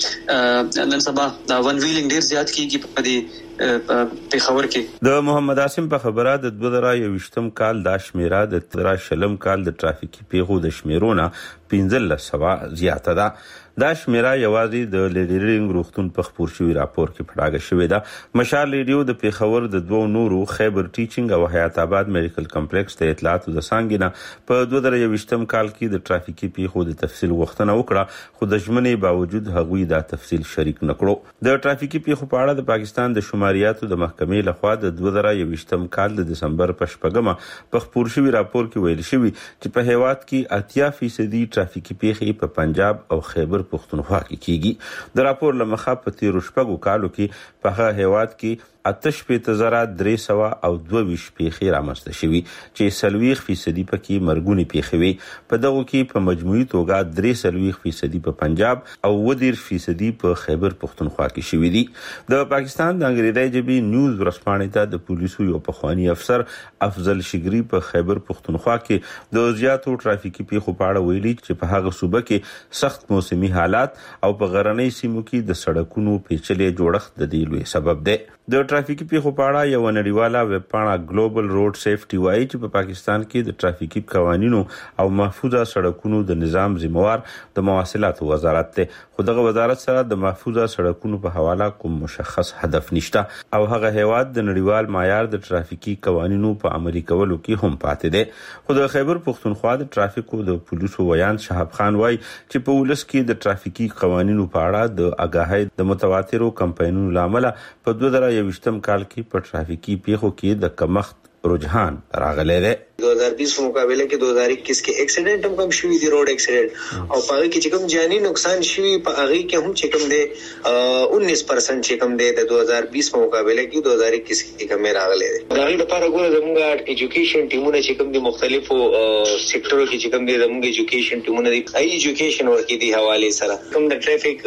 نن سبا دا ون ویلینګ ډیر زیات کیږي په دې په خبر کې. د محمد عاصم په خبره د دوه زره یوویشتم کال د شمیره د تر شلم کال د ټرافیکي پیښو د شمیرونه پنځلس سوه زیاته ده. دا شمیره یوازې د لیډي ریډینګ روغتون په خبر شوی راپور کې پړاګه شوې ده. مشال لیډیو د پیښور د دوه نورو خیبر ټیچینګ او حیات آباد میډیکل کمپلیکس ته اطلاعاتو د څنګه په دوه زره یوویشتم کال کې د ټرافیکي پیښو د تفصیل غوښتنه وکړه خو د ژمنې باوجود هغوی دا تفصیل شریک نکړو. د ټرافیکي پیښو په اړه د پاکستان د شماریاتو د محکمې لخوا د دوه زره یوویشتم کال د دسمبر په شپږمه په خبر شوی راپور کې ویل شوی چې په هیواد کې اتیا فیصدي ټرافیکي پیښې په پنجاب او خیبر پښتونخوا کې کیږي. د راپور لمخه په تیرو شپږو کالو کې په هغه هیواد کې اتش په زره درې سوه او دوه ویشت پیښې رامنځته شوي چې سلويخ فیصدي پکې مرګونی پیښې وي. په دغه کې په مجموعي توګه درې سلويخ فیصدي په پنجاب او ودیر فیصدي په خیبر پښتونخوا کې شوي دي. د پاکستان د انګریزي ژبې نیوز ورسپانې ته د پولیسو یو پخوانی افسر افضل شګری په خیبر پښتونخوا کې د زیاتو ټرافیکي پیښو په اړه ویلي چې په هغه صوبه کې سخت موسمي حالات او په غرنۍ سیمو کې د سړکونو پیچلې جوړښت د دې لوی سبب دی. د ټرافیکي پیښو په اړه یو نړیواله ویب پاڼه ګلوبل روډ سیفټي وایي چې په پاکستان کې د ټرافیکي قوانینو او محفوظه سړکونو د نظام ذمہوار د مواصلاتو وزارت دی. خو دغه وزارت سره د محفوظه سړکونو په حواله کوم مشخص هدف نشته او هغه هیواد د نړیوال معیار د ټرافیکي قوانینو په عملي کولو کې هم پاتې دی. خو د خیبر پښتونخوا د ټرافیکو د پولیسو ویان شهاب خان وایي چې په ولس کې د ټرافیکي قوانینو په اړه د اګاهۍ د متواترو کمپاینونو لامل په دوه زره یوویشتم کال کې په ټرافیکي پیښو کې د کمښت رجحان راغلی دی. دو هزار بیس په مقابله کې دو هزار اکیس کې اکسیډنټ هم کم شوی دی روډ اکسیډنټ او په هغه کې چې کوم جانی نقصان شوی په هغه کې هم چې کوم دی انیس پرسنټ چې کوم دی د دو هزار بیس په مقابله کې دو هزار اکیس کې کم راغلی دی. دا غي لپاره ګوره زموږ ایجوکیشن ټیمونه چې کوم دي مختلفو سېکټرو کې چې کوم دي زموږ ایجوکیشن ټیمونه دي ای ایجوکیشن ورکې دي حواله سره کوم د ټریفیک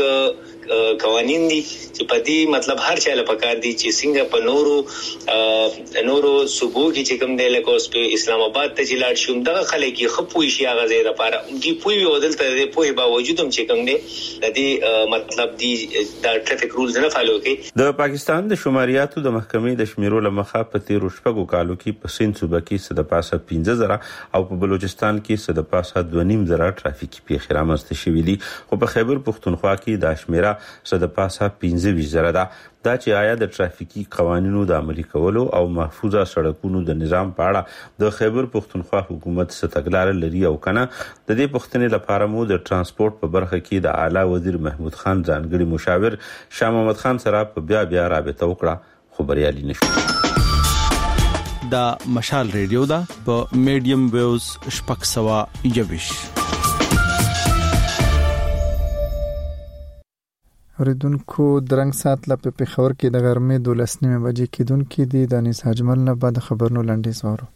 قوانین دي چې په دې مطلب هر چا له پکار دي چې څنګه په نورو نورو صوبو کې چې کوم دی لکه اوس په اسلام آباد ته چې لاړ شوم دغه خلک یې خپوي شي هغه ځای لپاره دي پوي ودلته دې پوي باوجود هم چې کوم دی د دې مطلب دي د ټریفیک رولز نه فالو کوي. د پاکستان د شماریاتو د محکمې د شمیرو لمخه په تیرو شپږو کالو کې په سند صوبه کې صد پاسه پنځه زره او په بلوچستان کې صد پاسه دوه نیم زره ټرافیکي پیښې رامنځته شوې دي خو په خیبر پښتونخوا کې د شمیره صد پاسه پنځه ویشت زره ده. دا چې آیا د ټرافیکي قوانینو د عملي کولو او محفوظه سړکونو د نظام په اړه د خیبر پښتونخوا حکومت ستګلار لري او کنه د دې پښتنې لپاره مو د ترانسپورت په برخه کې د اعلی وزیر محمود خان ځانګړي مشاور شاه محمد خان سره په بیا بیا رابطه وکړه خو بریالي نشو. دا مشال ریډیو دا په میډیم ویوز شپږ سوه یوویشت. اوریدونکو درنګ سات لا په پیښور کې د غرمې دولس نیمه بجې کېدونکې دي د انیس حجمل نه بعد خبرونو لنډیز وارو.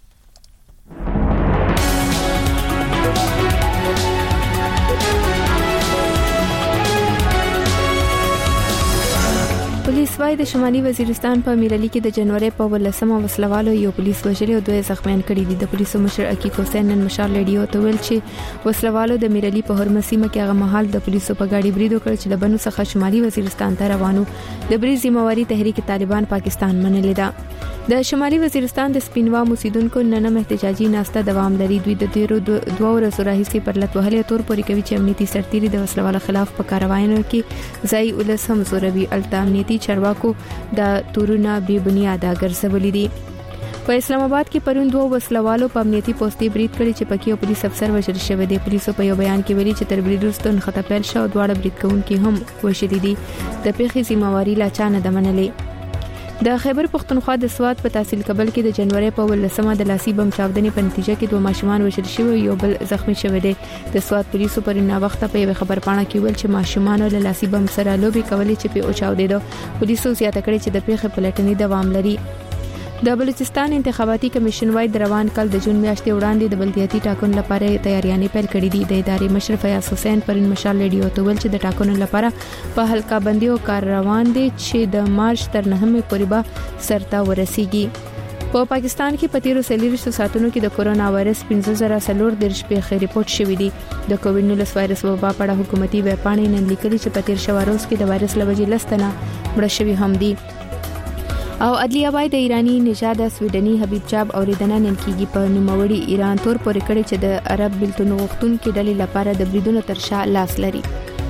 پولیس وايي د شمالي وزیرستان په میرالي کې د جنوري په ولسمه وسلوالو یو پولیس وژلي او دوه زخمیان کړي دي. د پولیسو مشر عقیق حسین نن مشال ریډیو ته ویل چې وسلوالو د میرالي په هرمسیمه کې هغه مهال د پولیسو په گاډي برید وکړ چې د بنو څخه شمالي وزیرستان ته روانو. د برید ذمہواری تحریک طالبان پاکستان منلې ده. د شمالي وزیرستان د سپینوا موسیدونکو نننه احتجاجي ناسته دوام لري. دوی د تیرو دوه ورځو راهیسې پر لټوهلې تور پورې کوي چې امنیتي سرتیري د وسلوالو خلاف په کاروایانو کې ځای ولس هم زوروي. التامنیتي چارواکو د تورونه بی بنیاده ګرځولې دي. په اسلام آباد کې پرون دوه وسلوالو په امنیتي پوسټي برید کړی چې پکې یو پولیس افسر وژل شوی دی. پولیسو په یو بیان کې ویلي چې تر برید وروسته نښته پیل شو او دواړه برید کوونکي هم وژلي دي. د پیښې ذمہواری لا چا نه ده منلې. د خیبر پختونخوا د سواد په تحصیل کبل کې د جنوري په ولسمه د لاسي بم چاودنې په نتیجه کې دوه ماشومان وژل شوي او یو بل زخمی شوی دی. د سواد پولیسو پر نه وخت په یو خبر پاڼه کې ویل چې ماشومان له لاسي بم سره لوبي کولې چې په او چاودېدو. پولیسو زیاته کړې چې د پیښې پلټنې دوام لري. د بلوچستان انتخاباتي کمیشن وايي د روان کال د جون میاشتې وړاندې د بلدیاتي ټاکنو لپاره تیاریانې پیل کړې دي. د ادارې مشر فیاض حسین پرین مشال ریډیو ته ویل چې د ټاکنو لپاره په حلقه بندي او کار روان دي چې د مارچ تر نهمې پورې به سرته ورسیږي. په پاکستان کې په تیرو څلوېښتو ساعتونو کې د کورونا وایرس پنځه زره څلور دېرش پیښې ریپورت شوې دي. د کووډ نولس وایرس وبا په اړه حکومتي ویبپاڼې نن لیکلي چې په تیر شوه ورځ کې د وایرس له وجې لس تنه مړه شوي هم دي. او عدلیه وايي د ایرانی نژاد سویډني حبیب چاب اوریدنه نن کیږي. په نوموړي ایران تور پورې کړي چې د عرب بلتون غوښتونکو ډلې لپاره د بریدونو تر شا لاس لري.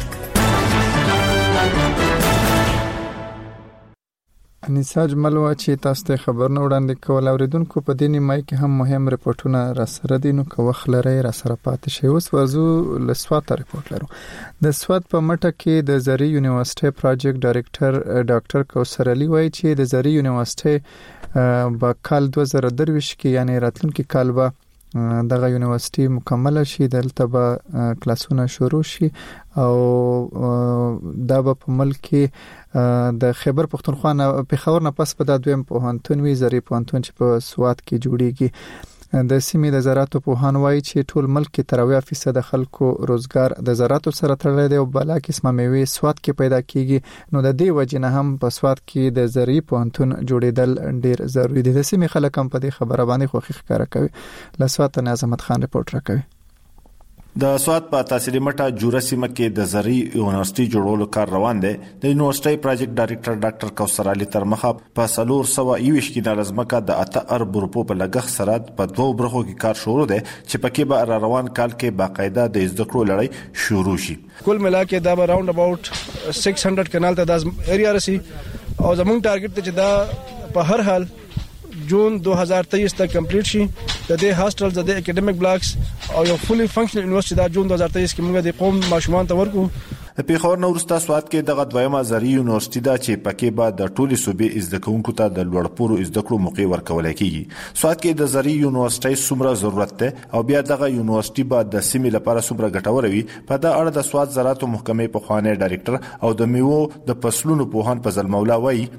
انیسا جملو چې تاسو ته خبرونه وړاندې کول اوریدونکو په دې نیمه کې هم مهم ریپورتونه را سره دي نو که وخت لري را سره پاتې شي. اوس ورزو لسوات ریپورت لرو. د سوات په مټه کې د زری یونیورسيټي پروجیکټ ډایریکټر ډاکټر کوثر علي وایي چې د زری یونیورسيټي په کال دوه زره درویشت کې یعنی راتلونکي کال به دغه یونیورسيټي مکمل شي. دلته به کلاسونه شروع شي او دا به په ملک کې د خیبر پختونخوا نه پیښور نه پس په د دویم پوهنتون وی زری پوهنتون چې په سوات کې جوړیږي. د سیمې د زراعتو پوهان وایي چې ټول ملک کې تر اویا فیصد خلکو روزګار د زراعتو سره تړلی دی او بلا قسمه میوې سوات کې پیدا کیږي. نو د دې وجې نه هم په سوات کې د زری پوهنتون جوړیدل ډیر ضروری دی. د سیمې خلک هم په دې خبره باندې خوښي ښکاره کوي. له سوات نه اعظمت خان ریپورت راکوي. د سوات په تحصیلي مټه جوړه سیمه کې د زری یونیورسيټي جوړولو کار روان دی. د یونیورسيټي پروجیکټ ډایریکټر ډاکټر کوثر علي تر مخه په سلور سوا یوش کې د لازمکه د اته ارب روپو په لګښت سره په دوه برخو کې کار شروع دی چې پکې به را روان کال کې باقاعده د زده کړو لړۍ شروع شي. کل ملا کې دا به راوند اباوت سکس هنډرډ کنال ته د ایریا رسی او زموږ ټارګټ ته چې دا په هر حال جون دو هزار تیئیس تک کمپلیټ شي. د دې هاستل د اکیډمیک بلاکس او یو فولي فنکشنل یونیورسيټي دا جون دو هزار تیئیس کې موږ د قوم ماشومان ته ورکو. د پیښور نورستا سوات کې دغه دویمه زری یونیورسيټي دا چې پکې به د ټولي صوبې زده کوونکو ته د لوړپوړو زده کړو موقع ورکول کیږي. سوات کې د زری یونیورسيټي څومره ضرورت ده او بیا دغه یونیورسيټي به د سیمې لپاره څومره ګټور وي په دا اړه د سوات زراعتو محکمې په خوانې ډایریکټر او د میوو د فصلونو پوهان په ځلمولا وایي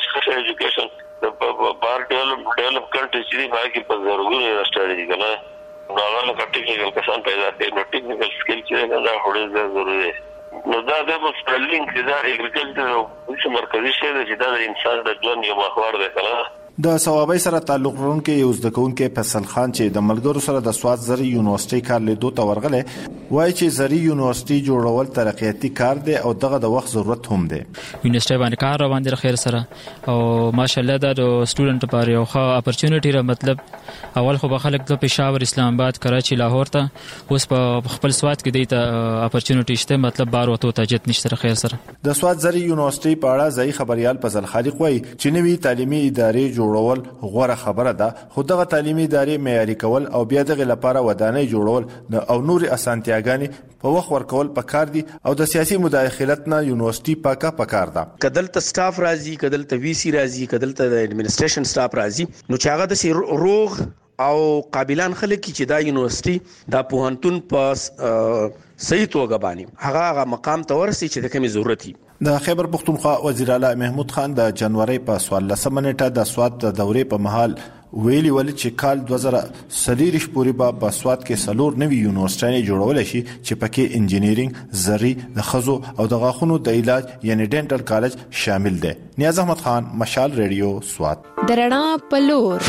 ډیولپ کنټری چې دی باقي په ضروري راستړي دي کنه نو هغه ټیکنیکل کسان پیدا کوي. نو ټیکنیکل سکیل چې دا هډه ضروري دی. نو دا د سپرلینګ چې دا اګریکلچر او مرکزی شی دی چې دا د انسان د ژوند یو محور دی کنه. د ثوابي سره تعلق لرونکي یو زده کوونکی فیصل خان چې د ملګرو سره د سوات زری یونیورسيټي کار لیدو ته ورغله وایي چې زری یونیورسيټي جوړول ترقیاتي کار دی او دغه د وخت ضرورت هم دی. یونیورسيټي باندې کار روان دی خیر سره او ماشاءالله دا د سټوډنټ لپاره یو ښه اپورچونټی را مطلب اول خو به خلک د پېښور اسلام آباد کراچي لاهور ته اوس په خپل سوات کې دی ته اپورچونټی شته مطلب بار وته تاجت نشته خیر سره. د سوات زری یونیورسيټي په اړه ځای خبريال فضل خالق وایي چې نوي تعلیمي ادارې جوړول غوړه خبره ده خو دغه تعلیمي ادارې معیاري کول او بیا دغه لپاره ودانۍ جوړول او نور اسانتیاګانې په وخت ورکول پکار دي او د سیاسي مداخلت نه یونیورسيټي پاکه پکار ده. کدلته سټاف راځي کدلته وی سی راځي کدلته د اډمنسټریشن سټاف راځي نو چې هغه د روغ او قابلان خلک چې دا یونیورسيټي دا پوهنتون په صحیح توګه باندې هغه هغه مقام ته ورسي چې د کومې ضرورت وي. د خیبر پختونخوا وزیر اعلی محمود خان د جنوري په څوارلسمه نیټه د سواد د دورې په محل ویلي ول چې کال دوه زره څلور پورې به په سواد کې سلور نوي یونیورسيټي جوړول شي چې پکې انجینرینګ، زري، د خزو او د غاښونو د علاج یعنی ډینټل کالج شامل دي. نیاز احمد خان، مشال ریډیو، سواد. درنا پلور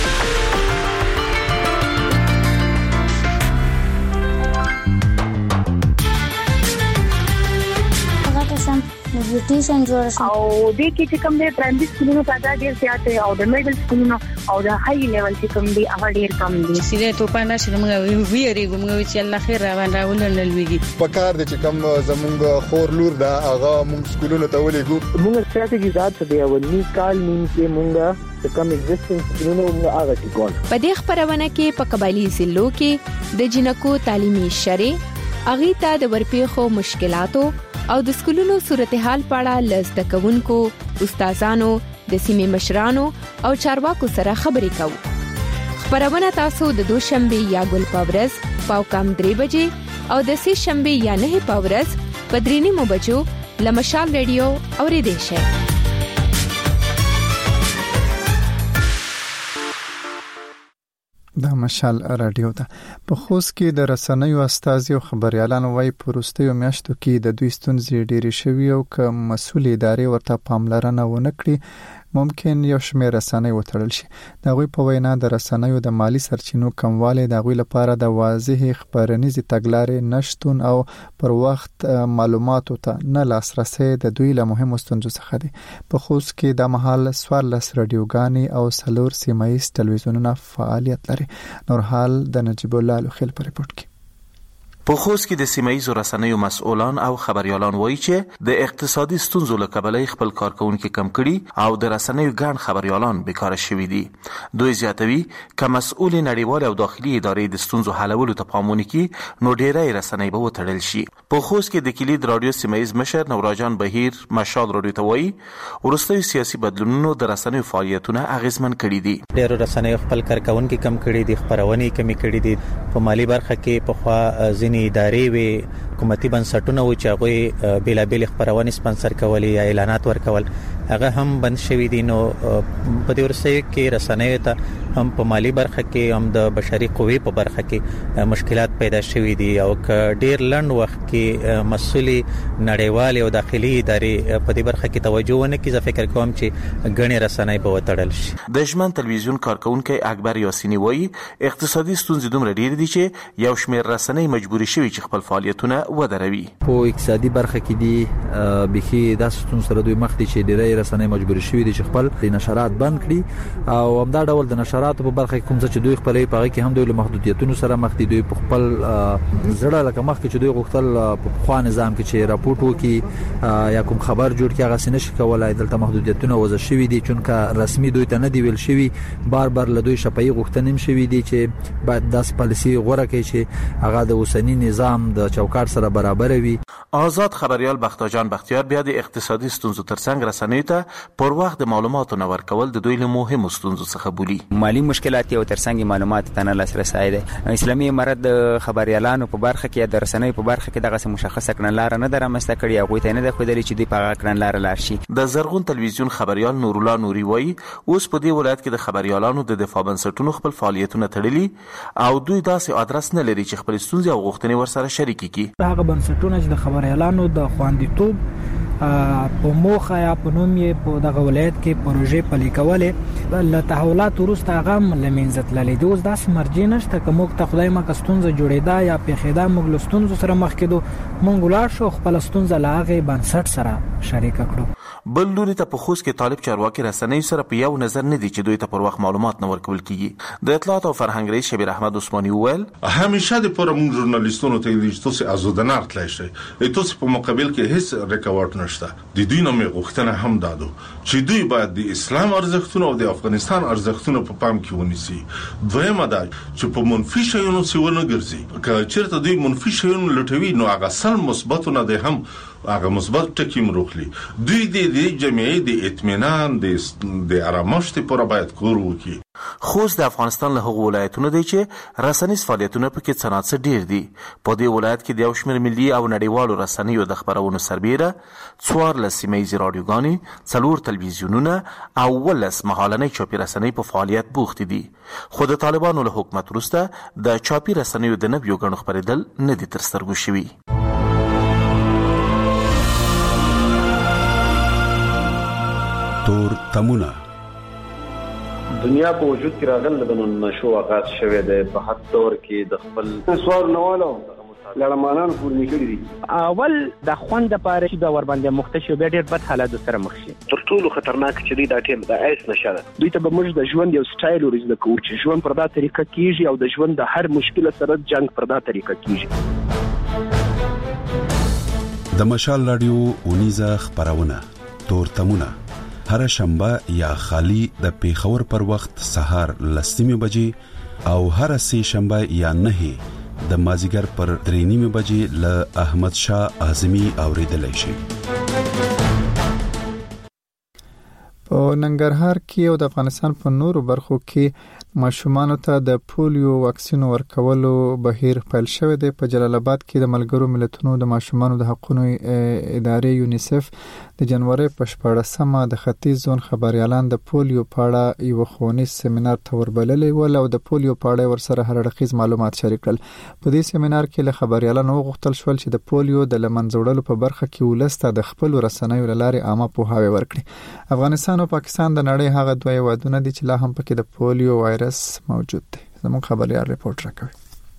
نیوټریشن جوړ شو او د کې چې کوم د پرایمري سکولونو تعداد ډیر زیات دی او د میډل سکولونو او د های لیول چې کوم دی هغه ډیر کم دي. سیده ته پانا چې موږ ویری موږ چې الله خیر را باندې راولل لويږي په کار دي چې کوم زمونږ خور لور دا هغه موږ سکولونو ته ولېګو. موږ ستراتیژي ذات دی او نیم کال نیم کې موږ کوم ایگزیسټنس سکولونو موږ هغه کې ګول. په دې خبرونه کې په قبایلی ضلعو کې د جنکو تعلیمي شرې اغي ته د ورپېخو مشکلاتو او د سکولونو صورتحال پاړه لزده کوونکو، استادانو، د سیمې مشرانو او چارواکو سره خبرې کوو. خبرونه تاسو د دوشنبه یا ګل پاورز پاو کم درې بجې او د سه شنبه یا نه پاورز په درې نیمو بجو لمشال ریډیو اوریدئ شئ. د مشال رادیو ته په خوست کې د رسنیو استازي او خبريالان وايي پروستیو میاشتو کې د دوی ستونزې ډېرې شوي او که مسؤل ادارې ورته پاملرنه ونه کړي ممکن یو شمېر رسنۍ وتړل شي. د غوي په وینا د رسنیو د مالی سرچینو کموالی د غوي لپاره د واضح خبرنیزي تګلارې نشټون او پر وخت معلوماتو ته نه لاسرسي د دوی له مهمو ستونزو څخه دي. په خوست کې د محل څوارلس رادیوګانې او سلور سیمایي ټلویزیونونه فعالیت لري. نور حال د نجیب الله لوخیل په ریپورت کې. په خوست کې د سیمایي رسنیو مسؤلان او خبريالان وایي چې د اقتصادي ستونزو له کبله خپل کارکونکو کم کړي او د رسنیو ګڼ خبريالان بیکاره شوي دي. دوی زیاتوي که مسؤل نړیوال او داخلي ادارې د ستونزو حلولو ته پام ونه کړي نو ډېری رسنۍ به وتړل شي. په خوست کې د کلید رادیو سیمایي مشر نوراجان بهیر مشال رادیو ته وایي ورستوي سیاسي بدلونونو د رسنیو فعالیتونه اغیزمن کړي دي. ډېر رسنیو خپل کارکونکو کم کړي دي، خبرونه کمی کړي دي. په مالی برخه کې په خوا ځینې ادارې وي حکومتي بنسټونه و چې هغه بیلا بیل خبرونه سپانسر کول یا اعلانات ورکول هغه هم بند شوی دي. نو په دې ورسې کې رسنیو ته هم په مالی برخه کې هم د بشري قوی په برخه کې مشکلات پیدا شوي دي او ک ډیر لنډ وخت کې مسؤلي نړیوال او داخلي ادارې په دې برخه کې توجه ونه کوي. زه فکر کوم چې غني رسنۍ به وتړل شي. د ژمن تلویزیون کارکونکو اکبر یاسینی وایي اقتصادي ستونزې دومره ډېرې دي چې یو شمېر رسنۍ مجبوري شوي چې خپل فعالیتونه ودروي. په اقتصادي برخه کې دي بخي د ستونزو سره دوی مخ دي چې ډېرې رسنۍ مجبوري شوي دي چې خپل نشرات بند کړي او همدا ډول د نشراتو په برخه کې کوم چې دوی خپلې پاره کې هم دوی له محدودیتونو سره مخ دي. دوی په خپل زړه لکه مخ کې چې دوی غوښتل په خوا نظام کې چې راپورټ وکړي یا کوم خبر جوړ کړي هغه سینه شي کولای دلته محدودیتونه وضع شوي دي چونکه رسمي دوی ته نه دی ویل شوي. بار بار له دوی شپایي غوښتنې هم شوي دي چې باید داس پالیسي غوړه کړي چې هغه د اوسنی نظام د چوکاټ سره برابر وي. آزاد خبريال بختیار بختیار بیا د اقتصادي ستونزو ترڅنګ رسنیو ته پر وخت د معلوماتو نور کول د دوی له مهمو ستونزو څخه بولي. مالی مشکلات او ترڅنګ معلومات ته نه لاسرسي دي. اسلامي امارت د خبريالانو په برخه کې د رسنیو په برخه کې دغه مشخصه کړنلار نه درمسته کړی او ته نه د خودلی چې دی په کړنلار لار شي. د زرغون تلویزیون خبريال نور الله نوري وایي اوس په دې ولایت کې د خبريالانو د دفاع بنسټونو خپل فعالیتونه تړلي او دوی داسې ادرس نه لري چې خپل ستونزې او غوښتنې ورسره شریک کړي. هغه بنسټونه چې د خبريالانو د خواندیتوب په موخه یا په نوم یې په دغه ولایت کې پروژې پلي کولې له تحولات وروسته هغه هم له منځه تللې دي. اوس داسې مرجع نشته که موږ ته خدای مکه ستونزه جوړېده یا پیښېده موږ له ستونزو سره مخ کېدو موږ ولاړ شو خپله ستونزه له هغې بنسټ سره شریکه کړو. بل لوري ته په خوست کې طالب چارواکي رسنیو سره په یو نظر نه دي چې دوی ته پر وخت معلومات نه ورکول کیږي. د اطلاعات او فرهنګ رئیس شبیر احمد عثماني وویل همیشه د پر موږ ژورنالیستانو ته ویل چې تاسو ازودنار تلای شئ تاسو په مقابل کې هیڅ ریکارډ نشته. د دوی نومي غوښتنه هم دادو چې دوی باید د اسلام ارزښتونه او د افغانستان ارزښتونه په پام کې ونیسي. دویمه دا چې په منفي شیونو څه ونه ګرځي. که چیرته دوی منفي شیونو لټوي نو هغه سل مثبتونه ده هم هغه مثبت ټکی مروخلي دوی د جمعیت د اطمینان د آرامش لپاره باید کار وکړي. خوست د افغانستان له هغو ولایتونو دی چې رسنیز فعالیتونه پکې څنګه ډیر دي. په دې ولایت کې د یو شمېر ملي او نړیوالو رسنیو د خبرونو سربیره څوارلس سیمه ییزې راډیوګانې، څلور تلویزیونونه او ولس مهالنۍ چاپي رسنۍ په فعالیت بوختې دي. خو د طالبانو له حکومت وروسته د چاپي رسنیو د نویو ګڼو خپرېدل نه دي تر سترګو شوي. تور تمونه دنیا په وجود کې راغل د نشو آغاز شوه د په حد دور کې د خپل سوار نوالو لړمانان پورنی کړی دي. اول د خوند لپاره چې د ور باندې مختشو به ډېر بد حالات سره مخ شي. تر ټولو خطرناک چې دی دا ټیم د ایس نشه ده. دوی ته به موږ د ژوند یو سټایل ورزده کوو چې ژوند پر دا طریقه کیږي او د ژوند د هر مشکل سره جنگ پر دا طریقه کیږي. د مشال رادیو اونیزه خبرونه تور تمونه هر شنبه یا خالی د پیښور پر وخت سهار لسمه بجې او هر سه شنبه یا نه د مازیګر پر درې نیمه بجې له احمد شاه اعظمي اوریدلای شي. په ننګرهار کې او د افغانستان په نورو برخو کې ماشومانو ته د پولیو واکسین ورکولو بهیر پیل شوی دی. په جلال آباد کې د ملګرو ملتونو د ماشومانو د حقوقو ادارې یونیسف د جنوري په شپاړسمه د ختیځ زون خبريالان د پولیو په اړه یو ښوونیز سیمینار ته وربللې ول او د پولیو په اړه ورسره هر اړخیز معلومات شریک کړل. په دې سیمینار کې له خبريالانو غوښتل شول چې د پولیو د لمنځوړلو په برخه کې ولسته د خپل رسنیو لارې عامه پوهاوی ورکړي. افغانستان او پاکستان د نړۍ هغه دوه هیوادونه دي چې لا هم پکې د پولیو وایرس موجود دی. زموږ خبريال ریپورت راکوي.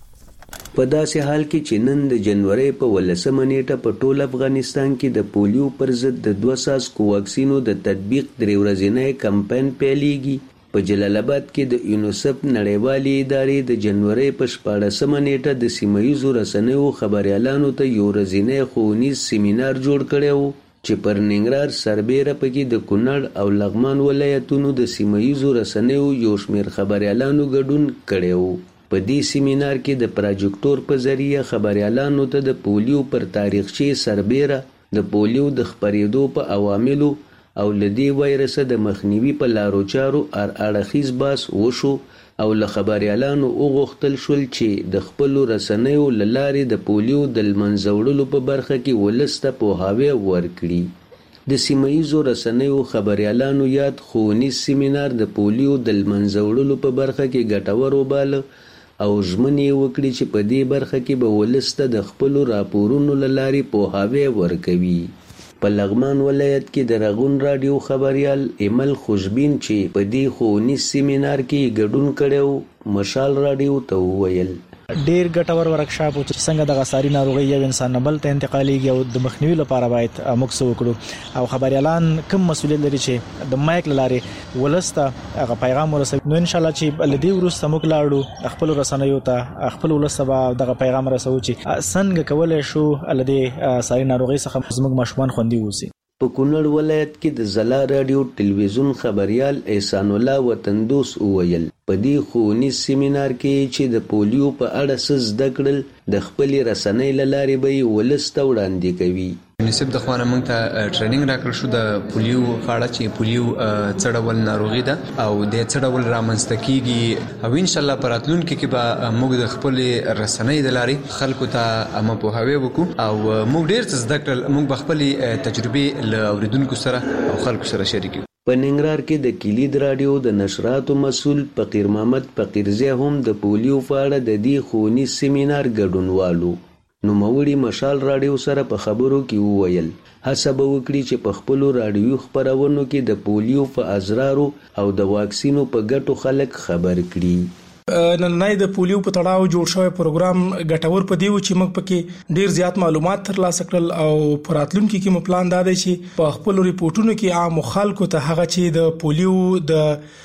په داسې حال کې چې نن د جنوري په ولسمه نیټه په ټول افغانستان کې د پولیو پر ضد د دوه ساسکو واکسینو د تطبیق درې ورځې کمپاین پیلېږي. په جلال آباد کې د یونیسف نړیوالې ادارې د جنوري په شپاړسمه نیټه د سیمه‌ییزو رسنیو خبريالانو ته یو ورځنی ښوونیز سیمینار جوړ کړی و چې پر ننګرهار سربېره پکې د کونړ او لغمان ولایتونو د سیمه‌ییزو رسنیو یو شمېر خبريالانو ګډون کړی و. په دې سیمینار کې د پراجیکټور په ذریعه خبريالانو ته د پولیو پر تاریخچې سربېره د پولیو د خپرېدو په عواملو او لدی وایرس د مخنیوي په لارو چارو ار اړخیز باس وشو او له خبريالانو وغوښتل شول چې د خپل رسنیو لارې د پولیو د منځوړلو په برخه کې ولسته پوهاوی ورکړي. د سیمه‌ییزو رسنیو خبريالانو یاد ښوونیز سیمینار د پولیو د منځوړلو په برخه کې ګټور وباله او ژمنې وکړي چې په دې برخه کې به ولسته د خپل راپورونو لارې پوهاوی ورکوي. په لغمان ولایت کې د رغون رادیو خبريال ایمل خوشبین چې په دې ښوونیز سیمینار کې ګډون کړو مشال رادیو ته وویل ډیر ګټور ورکشاپ چې څنګه د غساری ناروغي یو انسان بل ته انتقالېږي او د مخنیوي لپاره باید موږ څه وکړو او خبريالان کوم مسؤلیت لري چې د مایک لارې ولسته هغه پیغام ورسوي. نو ان شاء الله چې لدی ورسته موږ لاړو خپل رسنیو ته خپل ولسته دغه پیغام رسوي چې څنګه کولای شو لدی ساري ناروغي څخه زموږ ماشومان خوندي ووسي. په کونړ ولایت کې د زلا رادیو ټلویزیون خبريال احسان الله وطندوس وویل په دې ښوونیز سیمینار کې چې د پولیو په اړه څه زده کړل د خپل رسنۍ له لارې به ولسته وړاندې کوي. یونیسف د خوانه موږ ته ټریننګ راکړل شو د پولیو په اړه چې پولیو څه ډول ناروغي ده او د څه ډول رامنځته کیږي او ان شاء الله په راتلونکي کې به موږ د خپل رسنۍ د لارې خلکو ته امه پوهاوی وکړو او موږ ډیر څه زده کړل. موږ به خپل تجربې له اوریدونکو سره او خلکو سره شریک کړو. په ننګرهار کې د کلید رادیو د نشراتو مسول فقیر محمد فقیرزی هم د پولیو په اړه د دې ښوونیز سیمینار ګډونوالو نوموړي مشال رادیو سره په خبرو کې وویل هڅه به وکړي چې په خپلو راډیوي خپرونو کې د پولیو په ازرارو او د واکسینو په ګټو خلک خبر کړي. نن د پولیو په تړاو جوړ شوی پروګرام ګټور په دیو چې موږ پکې ډیر زیات معلومات ترلاسه کړل او په راتلونکي کې مو پلان دا دی چې په خپل ریپورتونو کې عام خلکو ته هغه چې د پولیو د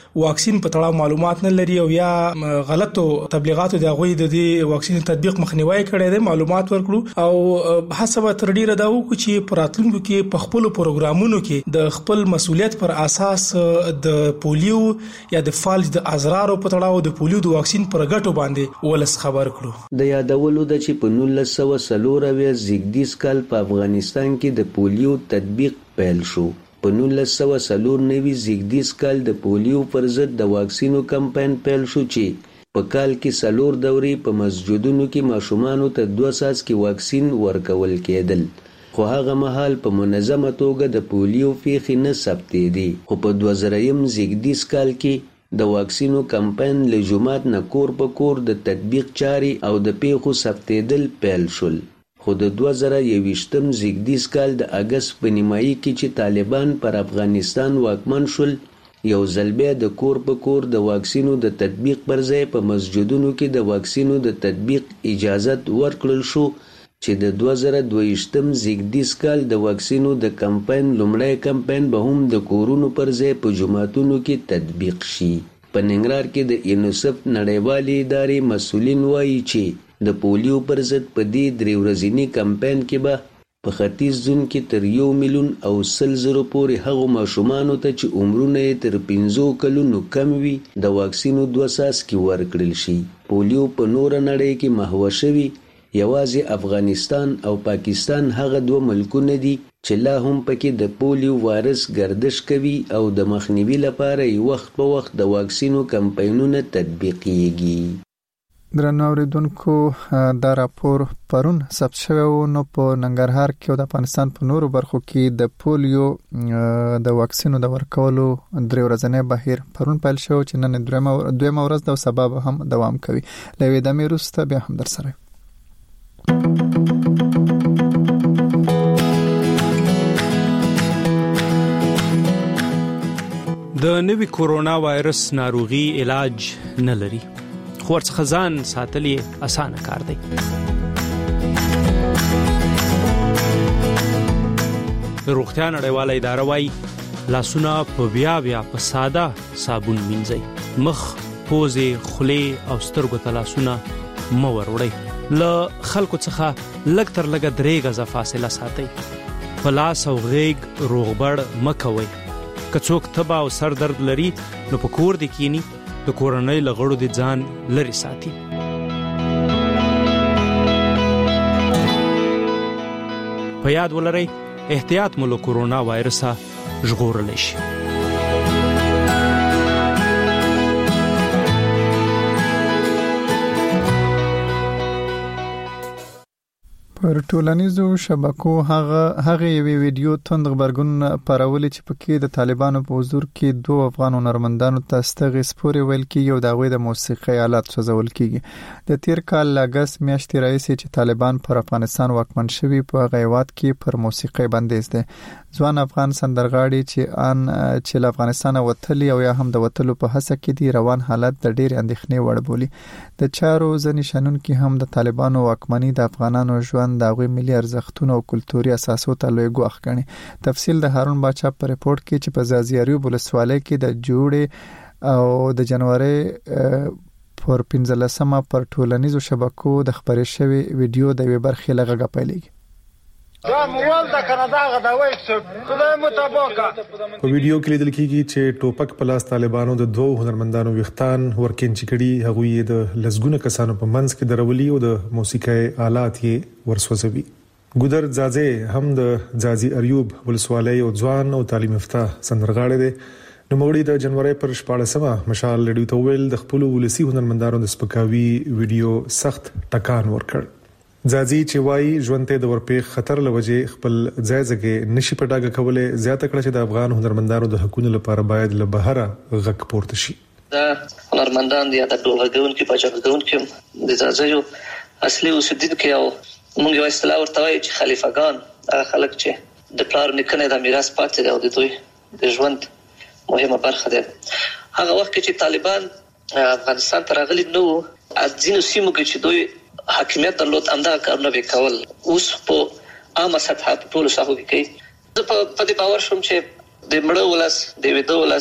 واکسین په تړاو معلومات نه لري او یا غلطو تبلیغاتو د غوي د دې واکسین تطبیق مخنیوي کړي دي معلومات ورکړو او حسب تر ډیره دا وکړو چې پراتلونکو کې په خپل پروګرامونو کې د خپل مسولیت پر اساس د پولیو یا د فالج د ازرارو په تړاو د پولیو د واکسین پر ګټو باندې ولس خبر کړو. د یادولو د چې په نولس سوه څلور اویا زیږدیز کال په افغانستان کې د پولیو تطبیق پیل شو. په نولس سوه څلور نوي زیږدیز کال د پولیو پر ضد د واکسینو کمپاین پیل شو چې په کال کې څلور دورې په مسجدونو کې ماشومانو ته دوه څاڅکي واکسین ورکول کېدل. خو هغه مهال په منظمه توګه د پولیو پیښې نه ثبتېدې. خو په دوه زرهیم زیږدیز کال کې د واکسینو کمپاین له جمعات نه کور په کور د تطبیق چارې او د پیښو ثبتېدل پیل شول. خو د دوه زره یوویشتم زیږدیز کال د اګست په نیمایي کې چې طالبان پر افغانستان واکمن شول یو ځل بیا د کور په کور د واکسینو د تطبیق پر ځای په مسجدونو کې د واکسینو د تطبیق اجازت ورکړل شو چې د دوه زره دوهویشتم زیږدیز کال د واکسینو د کمپاین لومړی کمپاین به هم د کورونو پر ځای په جوماتونو کې تطبیق شي. په ننګرهار کې د یونیسف نړیوالې ادارې مسؤلین وایي چې د پولیو پر ضد په دې درې ورځني کمپاین کې به په ختیځ زون کې تر یو میلیون او سل زرو پورې هغو ماشومانو ته چې عمرونه یې تر پنځو کلونو کم وي د واکسینو دوه څاڅکي ورکړل شي. پولیو په نوره نړۍ کې محوه شوي یوازې افغانستان او پاکستان هغه دوه ملکونه دي چې لا هم پکې د پولیو وایرس گردش کوي او د مخنیوي لپاره یې وخت په وخت د واکسینو کمپاینونه تطبیقیږي. درنو اوریدونکو دا راپور پرون ثبت شوی و نو په ننګرهار کې او د افغانستان په نورو برخو کې د پولیو د واکسینو د ورکولو درې ورځې بهیر پرون پیل شو چې نن دویمه دویمه ورځ د سبب هم دوام کوي. لوي د میروسته بیا هم در سره د نوي کورونا وایرس ناروغي علاج نه لري خو ورڅخه ځان ساتل یې اسانه کار دی. د روغتیا نړیواله اداره وايي لاسونه په بیا بیا په ساده صابون مینځئ. مخ، پوزې، خولې او سترګو ته لاسونه مه وروړئ. له خلکو څخه لږ تر لږه درې غزه فاصله ساتئ. په لاس او غېږ روغبړ مه کوئ. که څوک تبه او سر درد لري نو په کور دې کینی د کورنۍ له غړو د ځان لري ساتي. په یاد ولرئ احتیاط مو له کورونا وایرسه ژغورلی شي. پر ټولنیزو شبکو هغه هغه یوې ویډیو توند خبرګون پرولې چې پکې د طالبانو په حضور کې دوه افغان هنرمندانو ته ستغې سپورې ویل کېږي او د هغوی د موسیقي آلات سوځول کېږي. د تیر کال اګست میاشتې راهیسې چې طالبان پر افغانستان واکمن شوي په هغه هیواد کې پر موسیقي بندیز دی. ځوان افغان سندرغاړي چې ان چې له افغانستانه وتلي او یا هم د وتلو په هڅه کې دي روان حالت د ډېر اندېښنې وړ بولي. د چارو ځینې شنونکي هم د طالبانو واکمني د افغانانو ژوند د هغوی ملي ارزښتونو او کلتوري اساسو ته لوی ګواښ ګڼي. تفصیل د هارون باچا په ریپورت کې چې په زازیاریو ولسوالۍ کې د جوړې او د جنوري پر پنځلسمه پر ټولنیزو شبکو د خبرې شوی ویډیو د یوې برخې لغږه پیلېږي. دا موال د کاناډا غداوي څه خدای متابقه په ویډیو کې لیدل کېږي چې ټوپک پلاس طالبانو د دوه هنرمندانو وختان ورکینچ کړي هغوی د لزګونه کسانو په منځ کې درولي او د موسیقي آلات یې ورسوځوي. ګودر ځاځي هم د ځاځي اریوب ولسوالۍ او ځوان او تعلیم یافته سندرغاړي دي. نو موږ د جنوري پر شپاړسمه مشال لډیو ته ویل د خپل ولسی هنرمندانو د سپکاوي ویډیو سخت ټکان ورکړ. ځاځي چې وايي ژوند ته د ورپېښ خطر لوجه خپل ځای ځای نشي پټاګه کوله زیاته کړه چې د افغان هنرمندانو د حقوقو لپاره باید له بهره غږ پورته شي. دا هنرمندان دي د ډولګون کې پچاګون کې د ځاځيو اصلي اوسیدونکو او موږ یو اصطلاح ورته وایي چې خلیفګان خلک چې د پلار نکنه د میراث پاتې دی او د دوی د ژوند مهمه برخه ده. هغه وخت چې طالبان افغانستان ته راغلي نو ځینو سیمو کې چې دوی حاکمیت درلود امدا کارونه وکول اوس په عامه سطح په ټولو ساحو کې کوي. زه په دې باور شوم چې د مړو ولاس د ویدو ولاس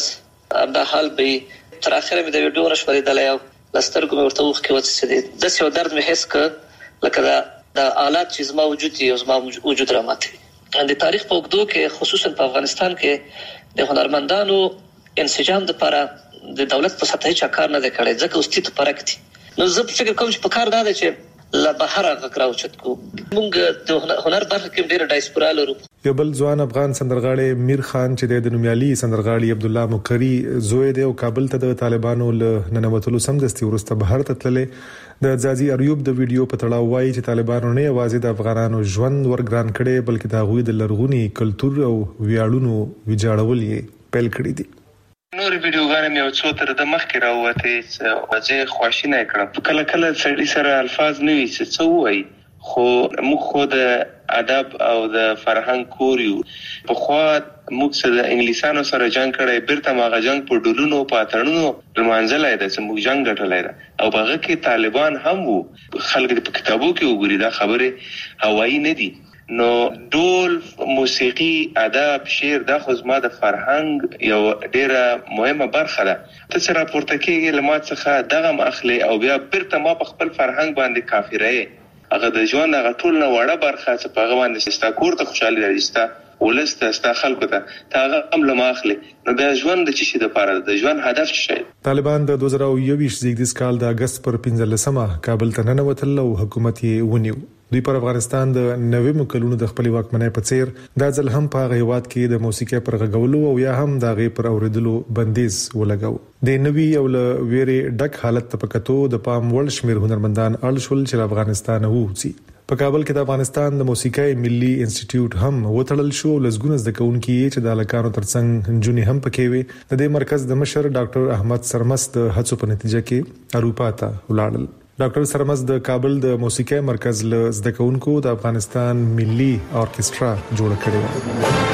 دا حال به تر اخره مې د ویډیو نشوري دلایو لسترګو مې ورته وخت کې وڅڅېدې د څه درد مې حس ک لکه دا د آلات چې زما وجود دی او زما وجود راماته د تاریخ په وګړو کې خصوصا په افغانستان کې د هنرمندانو انسجام د لپاره د دولت په سطح چا کار نه کړي ځکه اوس تی فرق دي نو زه فکر کوم چې په کار دا دی چې لا بهر غکراو چت کو موږ د هنر برخه کې ډېر ډایسپورا لرو. یو بل ځوان افغان سندرغاړي میر خان چې د نومیالي سندرغاړي عبد الله مقری زوی دی او کابل ته د طالبانو له ننوتلو سمدستي ورسته بهر ته تللې د ځاځي اریوب د ویډیو په تړاو وایي چې طالبانو نه یوازې د افغانانو ژوند ورګران کړي بلکې د هغوی د لرغوني کلچر او ویاړونو ویجاړول یې پیل کړی دي. نور ویډیوګانې مې څو تر د مخ کې راوته چې وځي خواشینه کړم کله کله سړي سره الفاظ نه وي چې څه وایي خو موږ خو د ادب او د فرهنګ کوریو په خوا موږ سره د انګلیسانو سره جنگ کړی بیرته ماغه جنگ په ډولونو پاتړونو لمانځلای د چې موږ جنگ غټلای دا او هغه کې طالبان هم وو خلک په کتابو کې وګوري دا خبره هوایی نه دي نو ډول موسیقي ادب شعر د خو زما د فرهنګ یو ډیره مهمه برخه ده ته چې راپورته کېږي لمات څخه دغه مخلي او بیا بیرته ما په خپل فرهنګ باندې کافره هغه د ژوند هغه ټول نه وړه برخه چې په هغه باندې ستا کور ته خوشاله راځي ولسته ستا خلکو ته هغه هم لماخلي نو د ژوند د چي د پاره د ژوند هدف شي. طالبان د دوه زره یوویشت زیږدیز کال د اگست پر پنځلسمه کابل ته ننوتل او حکومت یې ونیو. دوی پر افغانستان د نوې مکلونو د خپل واکمنۍ په څیر د ځل هم په غیوات کې د موسیقي پر غږولو او یا هم د غي پر اوریدلو بندیز ولګاو. د نوې او ل ویری ډک حالت په کتو د پام ول شمیر هنرمندان الشول چې افغانستان ووسی. په کابل کې د افغانستان د موسیقي ملي انسټیټیوټ هم وټړل شو لزګونه د کونکي چې د الکانو ترڅنګ جونی هم پکې وي. د دې مرکز د مشر ډاکټر احمد سرمس د هڅو په نتیجه کې اروپا ته ولاړل. ډاکټر سرمس د کابل د موسیقي مرکز له زده کوونکو د افغانستان ملي اورکسترا جوړ کړی و.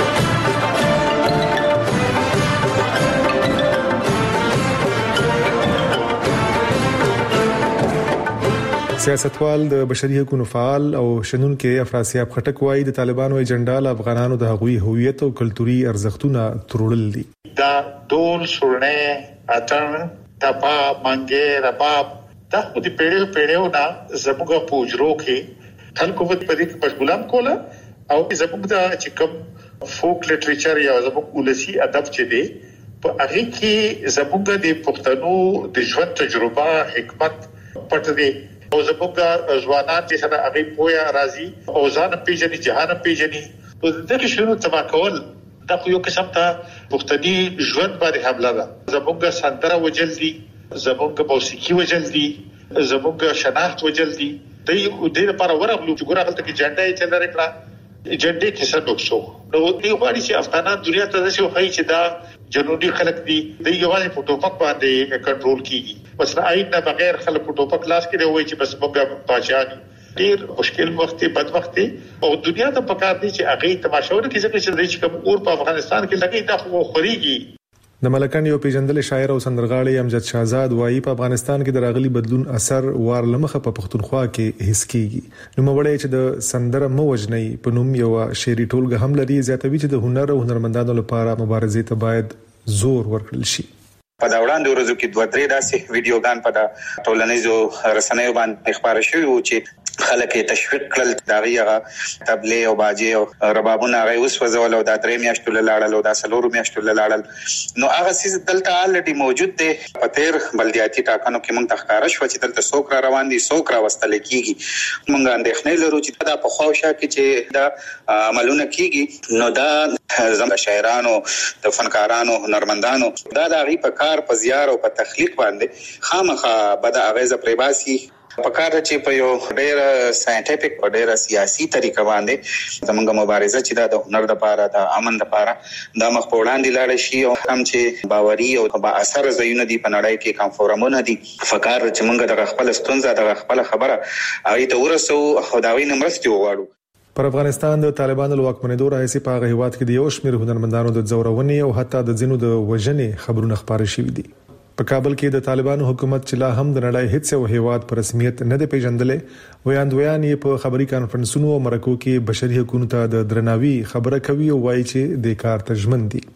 سیاستوال د بشري حقوقو فعال او شنونکو افراسیاب خټک وایي د طالبانو ایجنډا له افغانانو د هغوی هویت او کلتوري ارزښتونه ترورل دي. دا ډول سورنه اتن تپا منګه رباب دا خو دې پیړیو پیړیو نه زموږ په اجرو کې خلکو په دې کې مشغولان کوله او زموږ د چې کوم فوک لټریچر یا زموږ ولسی ادب چې دی په هغه کې زموږ د پښتنو د ژوند تجربه حکمت پټ دی او زموږ ځوانان چې سره هغه پویا راځي او ځان پیژني جهان پیژني او دغه شنو تبا کول دا خو یو قسم ته پښتني ژوند باندې حمله ده. زموږ سندره وجلدي زموږ موسیقي وجلدي زموږ شناخت وجلدي د دې لپاره ورغلو چې ګورغلته کې جنډه یې چل راکړه جنډه کې څه نقصو نو دې غواړي چې افغانان دنیا ته ځي خو چې دا جنوبي خلک دي د یوازې په ټوپک باندې کنټرول کیږي بس آئین نه بغیر خلک په ټوپک لاس کې وایي چې بس موږ پاچان ډیر مشکل وخت بد وخت او دنیا ته پکار دي چې هغه تماشاونه کې ځکه چې کوم اور په افغانستان کې لګي دا خو خوريږي. د ملکان یو پیژندل شاعر او سندرغاړي امجد شاهزاد وایي په افغانستان کې د راغلي بدلون اثر وار لمخه په پښتونخوا کې حس کیږي. نو موړی چې د سندره موجنې په نوم یو شعري ټولګه هم لري زیاتوي چې د هنر او هنرمندانو لپاره مبارزې ته باید زور ورکړل شي. په دا وړاندې ورځو کې دوه درې داسې ویډیوګان په د ټولنیزو رسنیو باندې خبره شوې و چې خلک یې تشویق کړل دا غیغه تبلې او باجې او ربابونه غي اوس وزول او دا درې میاشتو لاړل او دا سلور میاشتو لاړل نو هغه سیس دلته الډي موجود دی. په تیر بلدیاتي ټاکنو کې مونږ تخکاره شو چې دلته څوک را روان دي څوک را وستل کیږي. مونږ اندېښنې لرو چې دا په خواوشا کې چې دا عملونه کیږي نو دا زموږ شاعرانو د فنکارانو هنرمندانو دا د غي په کار په زیار او په تخلیق باندې خامخا بد اغیزه پریباسي پکار چې په یو ډېر ساينټیفیک او ډېر سیاسي طریقه باندې زموږ مبارزه چې د هنر لپاره د امن لپاره د مخ په وړاندې لاړ شي او هم چې باوري او با اثر زینو دي په نړۍ کې کوم فورمونه دي فکر چې موږ د خپل ستونزه د خپل خبره هغه ته ورسو او دا وینم مرستي وغواړو. پر افغانستان د طالبانو لوکمنېدو راځي په هغه هیواد کې د یو شمېر هنرمندانو د زورونې او حتی د ځینو د وژنې خبرونه خبري شوې دي. په کابل کې د طالبانو حکومت چې لا هم د نړۍ هیڅ یو هیواد پر رسمیت نه دی پیژندلې ویاندویان یې په خبري کانفرنسونو او مرکو کې بشري حقوقو ته د درناوي خبره کوي او وایي چې د کار تجمن دي.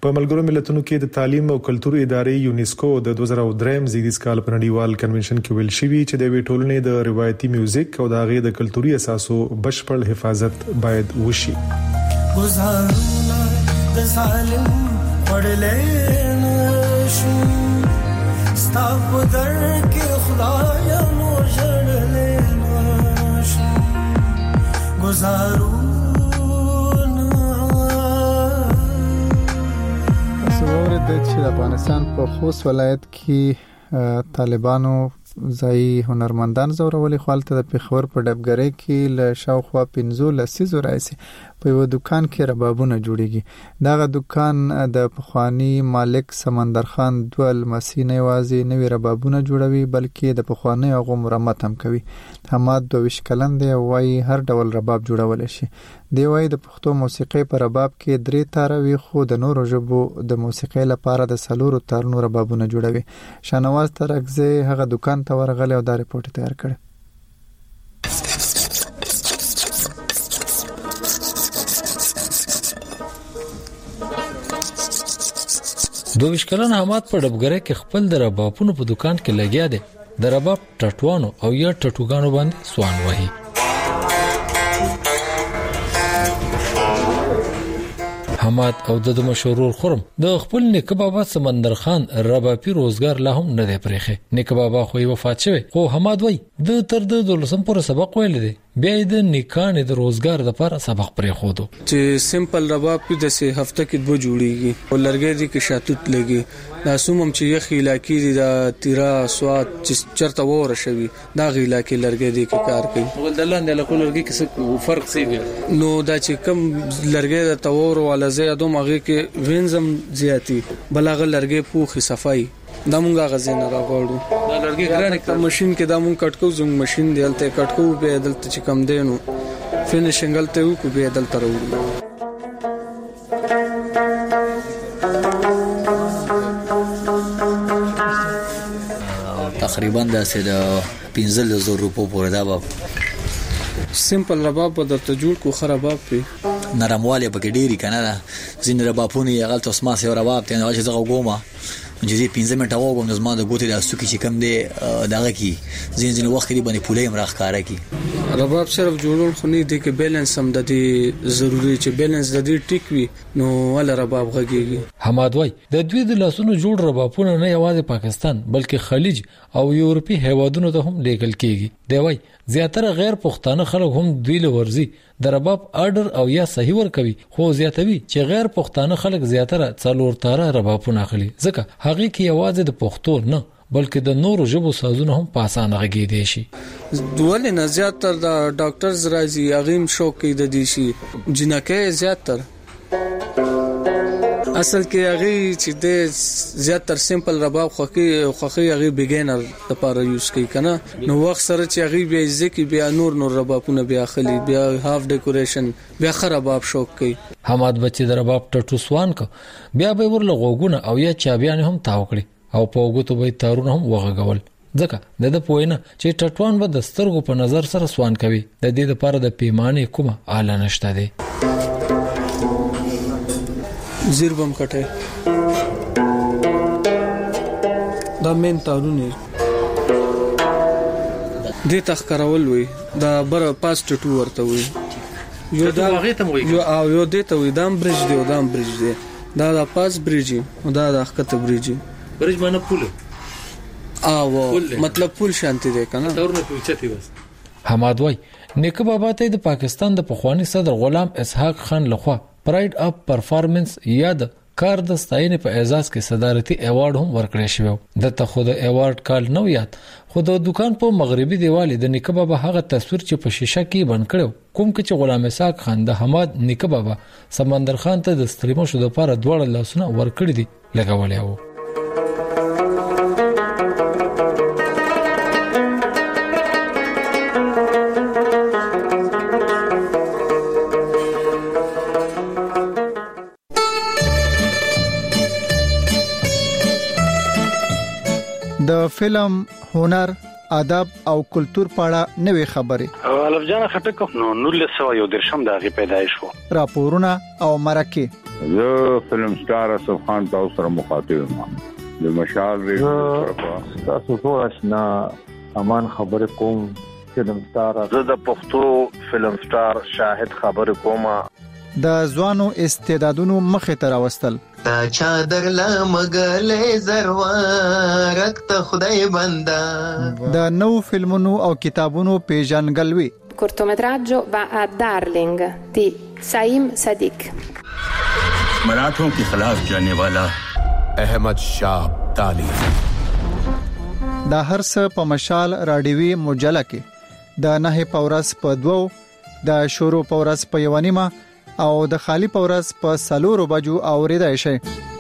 په ملګرو ملتونو کې د تعلیم او کلتور ادارې یونیسکو د دوه زره درې زیږدیز کال په نړیوال کنونشن کې ویل شوی چې د ویټولنې د روایتي میوزیک او د هغې د کلتوري اساسو بشپړ حفاظت باید وشي. گزارونه د ظالم وړلې نشو ستا په در کې خدایا نو ژړلې نشو گزارونه څوره د چې د افغانستان په خوست ولایت کې طالبانو ځای هنرمندان زورولي خپلته د پیښور په ډبګری کې ل شاوخوا پنځه لسیزو راځي په یو دکان کې ربابونه جوړیږي. داغه دکان د پخوانی مالک سمندر خان دول مسینه وازي نوې ربابونه جوړوي بلکې د پخوانی هغه مرمت هم کوي. حماد دویش کلن دی وای هر ډول رباب جوړول شي. دی وای د پښتو موسیقي په رباب کې درې تاروي خو د نورو ژبو د موسیقي لپاره د سلورو تارونو ربابونه جوړوي. شانواز ترغزه هغه دکان ته ورغله او دا ریپورت تیار کړ. دویش کلن حماد په ډبګره کې خپل د ربابونو په دکان کې لګیا دی. د رباب ټټوانو او یا ټټوګانو باندې سوان وهي. حماد او د مشهور خرم د خپل نیکه بابا سمندر خان ربابي روزګار لا هم نه دی پرېخه. نیکه بابا خو یې وفات شوی خو حماد وای د تر د دولسم پر سبق ویل دی بیا د نیکانه د روزګار د لپاره سبق پرې خو دو چې سیمپل رباب په دسه هفته کې دوه جوړیږي او لرګي دي کې شاتوت لګي ناسومم چې یخ علاقې دي د تیرا سواد چې چرته وره شوی دا غی علاقې لرګي دي کې کار کوي ول دلان د لکو لرګي کې فرق سی نو دا چې کم لرګي د تور ولا زیادو مغه کې وینزم زیاتی بلغه لرګي پوخي صفای دا مونږه غزنه راغړو دا لرګي ګرانه کړه ماشين کې دا مونږ کټکو زنګ ماشين دی الته کټکو به دلته چې کم دینو فینیشینګ الته وکړو به دلته راوړو. تقریبا د پنځه زره روپو پورې دا به سیمپل رباب به درته جوړ کو خراباب په نرمواله پکې ډيري کنه زین ربابونه یې غلط اسما سي رباب ته نه چې زغه ګوما چې پنځه منټه وګم د زما د ګوتې د سوکي چې کم دی دغه کی زین زین وخت دی باندې پولې امراخ کارا کی رباب صرف جوړول خو نه دی کې بیلانس هم د دې ضروری چې بیلانس د دې ټیک وي نو ول رباب غږیږي. حماد وای د دوی د لاسونو جوړ ربابونه نه یوازې پاکستان بلکې خلیج او یورپی هیوادونو ته هم لیږل کیږي. دی وای زیاتره غیر پښتانه خلک هم دوی له ورزي د رباب آرډر او یا صحیح ور کوي خو زیاتوي چې غیر پښتانه خلک زیاتره څلور تاره ربابونه اخلي ځکه هغه کې یوازې د پښتو نه بلکې د نورو ژبو سازونه هم په اسانه غږی دي شي. دوله نه زیاتره د ډاکټرز راځي اغیم شوق کې د دي شي جنکه زیاتره اصل کې هغه چې د زیاتره سیمپل رباب خوخي خوخي هغه بیګینر لپاره یوز کوي کنه نو وخت سره چې هغه بیا ځکه بیا نور نور ربابونه بیا خلی بیا هاف ډیکوریشن بیا خراباب شوق کوي. حماد بچی د رباب ټټو سوان کو بیا به ورله غوګونه او یا چابيان هم تاو کړی او په وګتو به تارونه هم وغږول ځکه د د پوینه چې ټټوان به د سترګو په نظر سره سوان کوي د دې لپاره د پیمانه کومه اعلی نشته دی. زیربم کټه دا مين تارونه دې تخکرول وي دا بر پاس ټټو ورته وي یو دا یو او یو دې ته وي دا برج دی دا برج دی دا د پاس برج دا د حقته برج برج باندې پول او مطلب پول شانتي دی کنه تورنه پوچتي بس. حماد وای نیکه بابا ته د پاکستان د پخوانی صدر غلام اسحاق خان لخوا پراید اپ پرفارمنس یا د کار د ستاینې په اعزاز کې صدارتي ایوارډ هم ورکړی شو. د ته خود ایوارډ کال نو یاد خو د دکان په مغربي دیوالې د نیکه بابا هغه تصویر چې په شیشه کې بند کړو کوم چې غلام اسحاق خان د حماد نیکه بابا سمندر خان ته د ستریمو شو د لپاره دوړ لاسونه ورکړي دي لګولې وو. د فلم هنر ادب او کلچر په اړه نوې خبرې الف جان خټک نو نولس سو یو درشم دغه پیدایش وو راپورونه او مرکه زه فلم سٹار اسف خان تاسو سره مخاطب یم د مشال ریډیو تاسو ټول آشنا امان خبر کوم فلم سٹار زه د پښتو فلم سٹار شاهد خبر کوم د ځوانو استعدادونو مخه تر واستل تا چادر لا مګلې زروارک ته خدای بندا د نو فلمونو او کتابونو پیژنګلوي cortometraggio va a Darling di Saim Sadiq मराठों के खिलाफ जाने वाला अहमद शाह अब्दाली دا هر څه په مشال رادیوي مجله کې د نه پورس په دوو د شورو پورس په یوانیمه او د خالی پورس په سلورو بجو اوریدای شي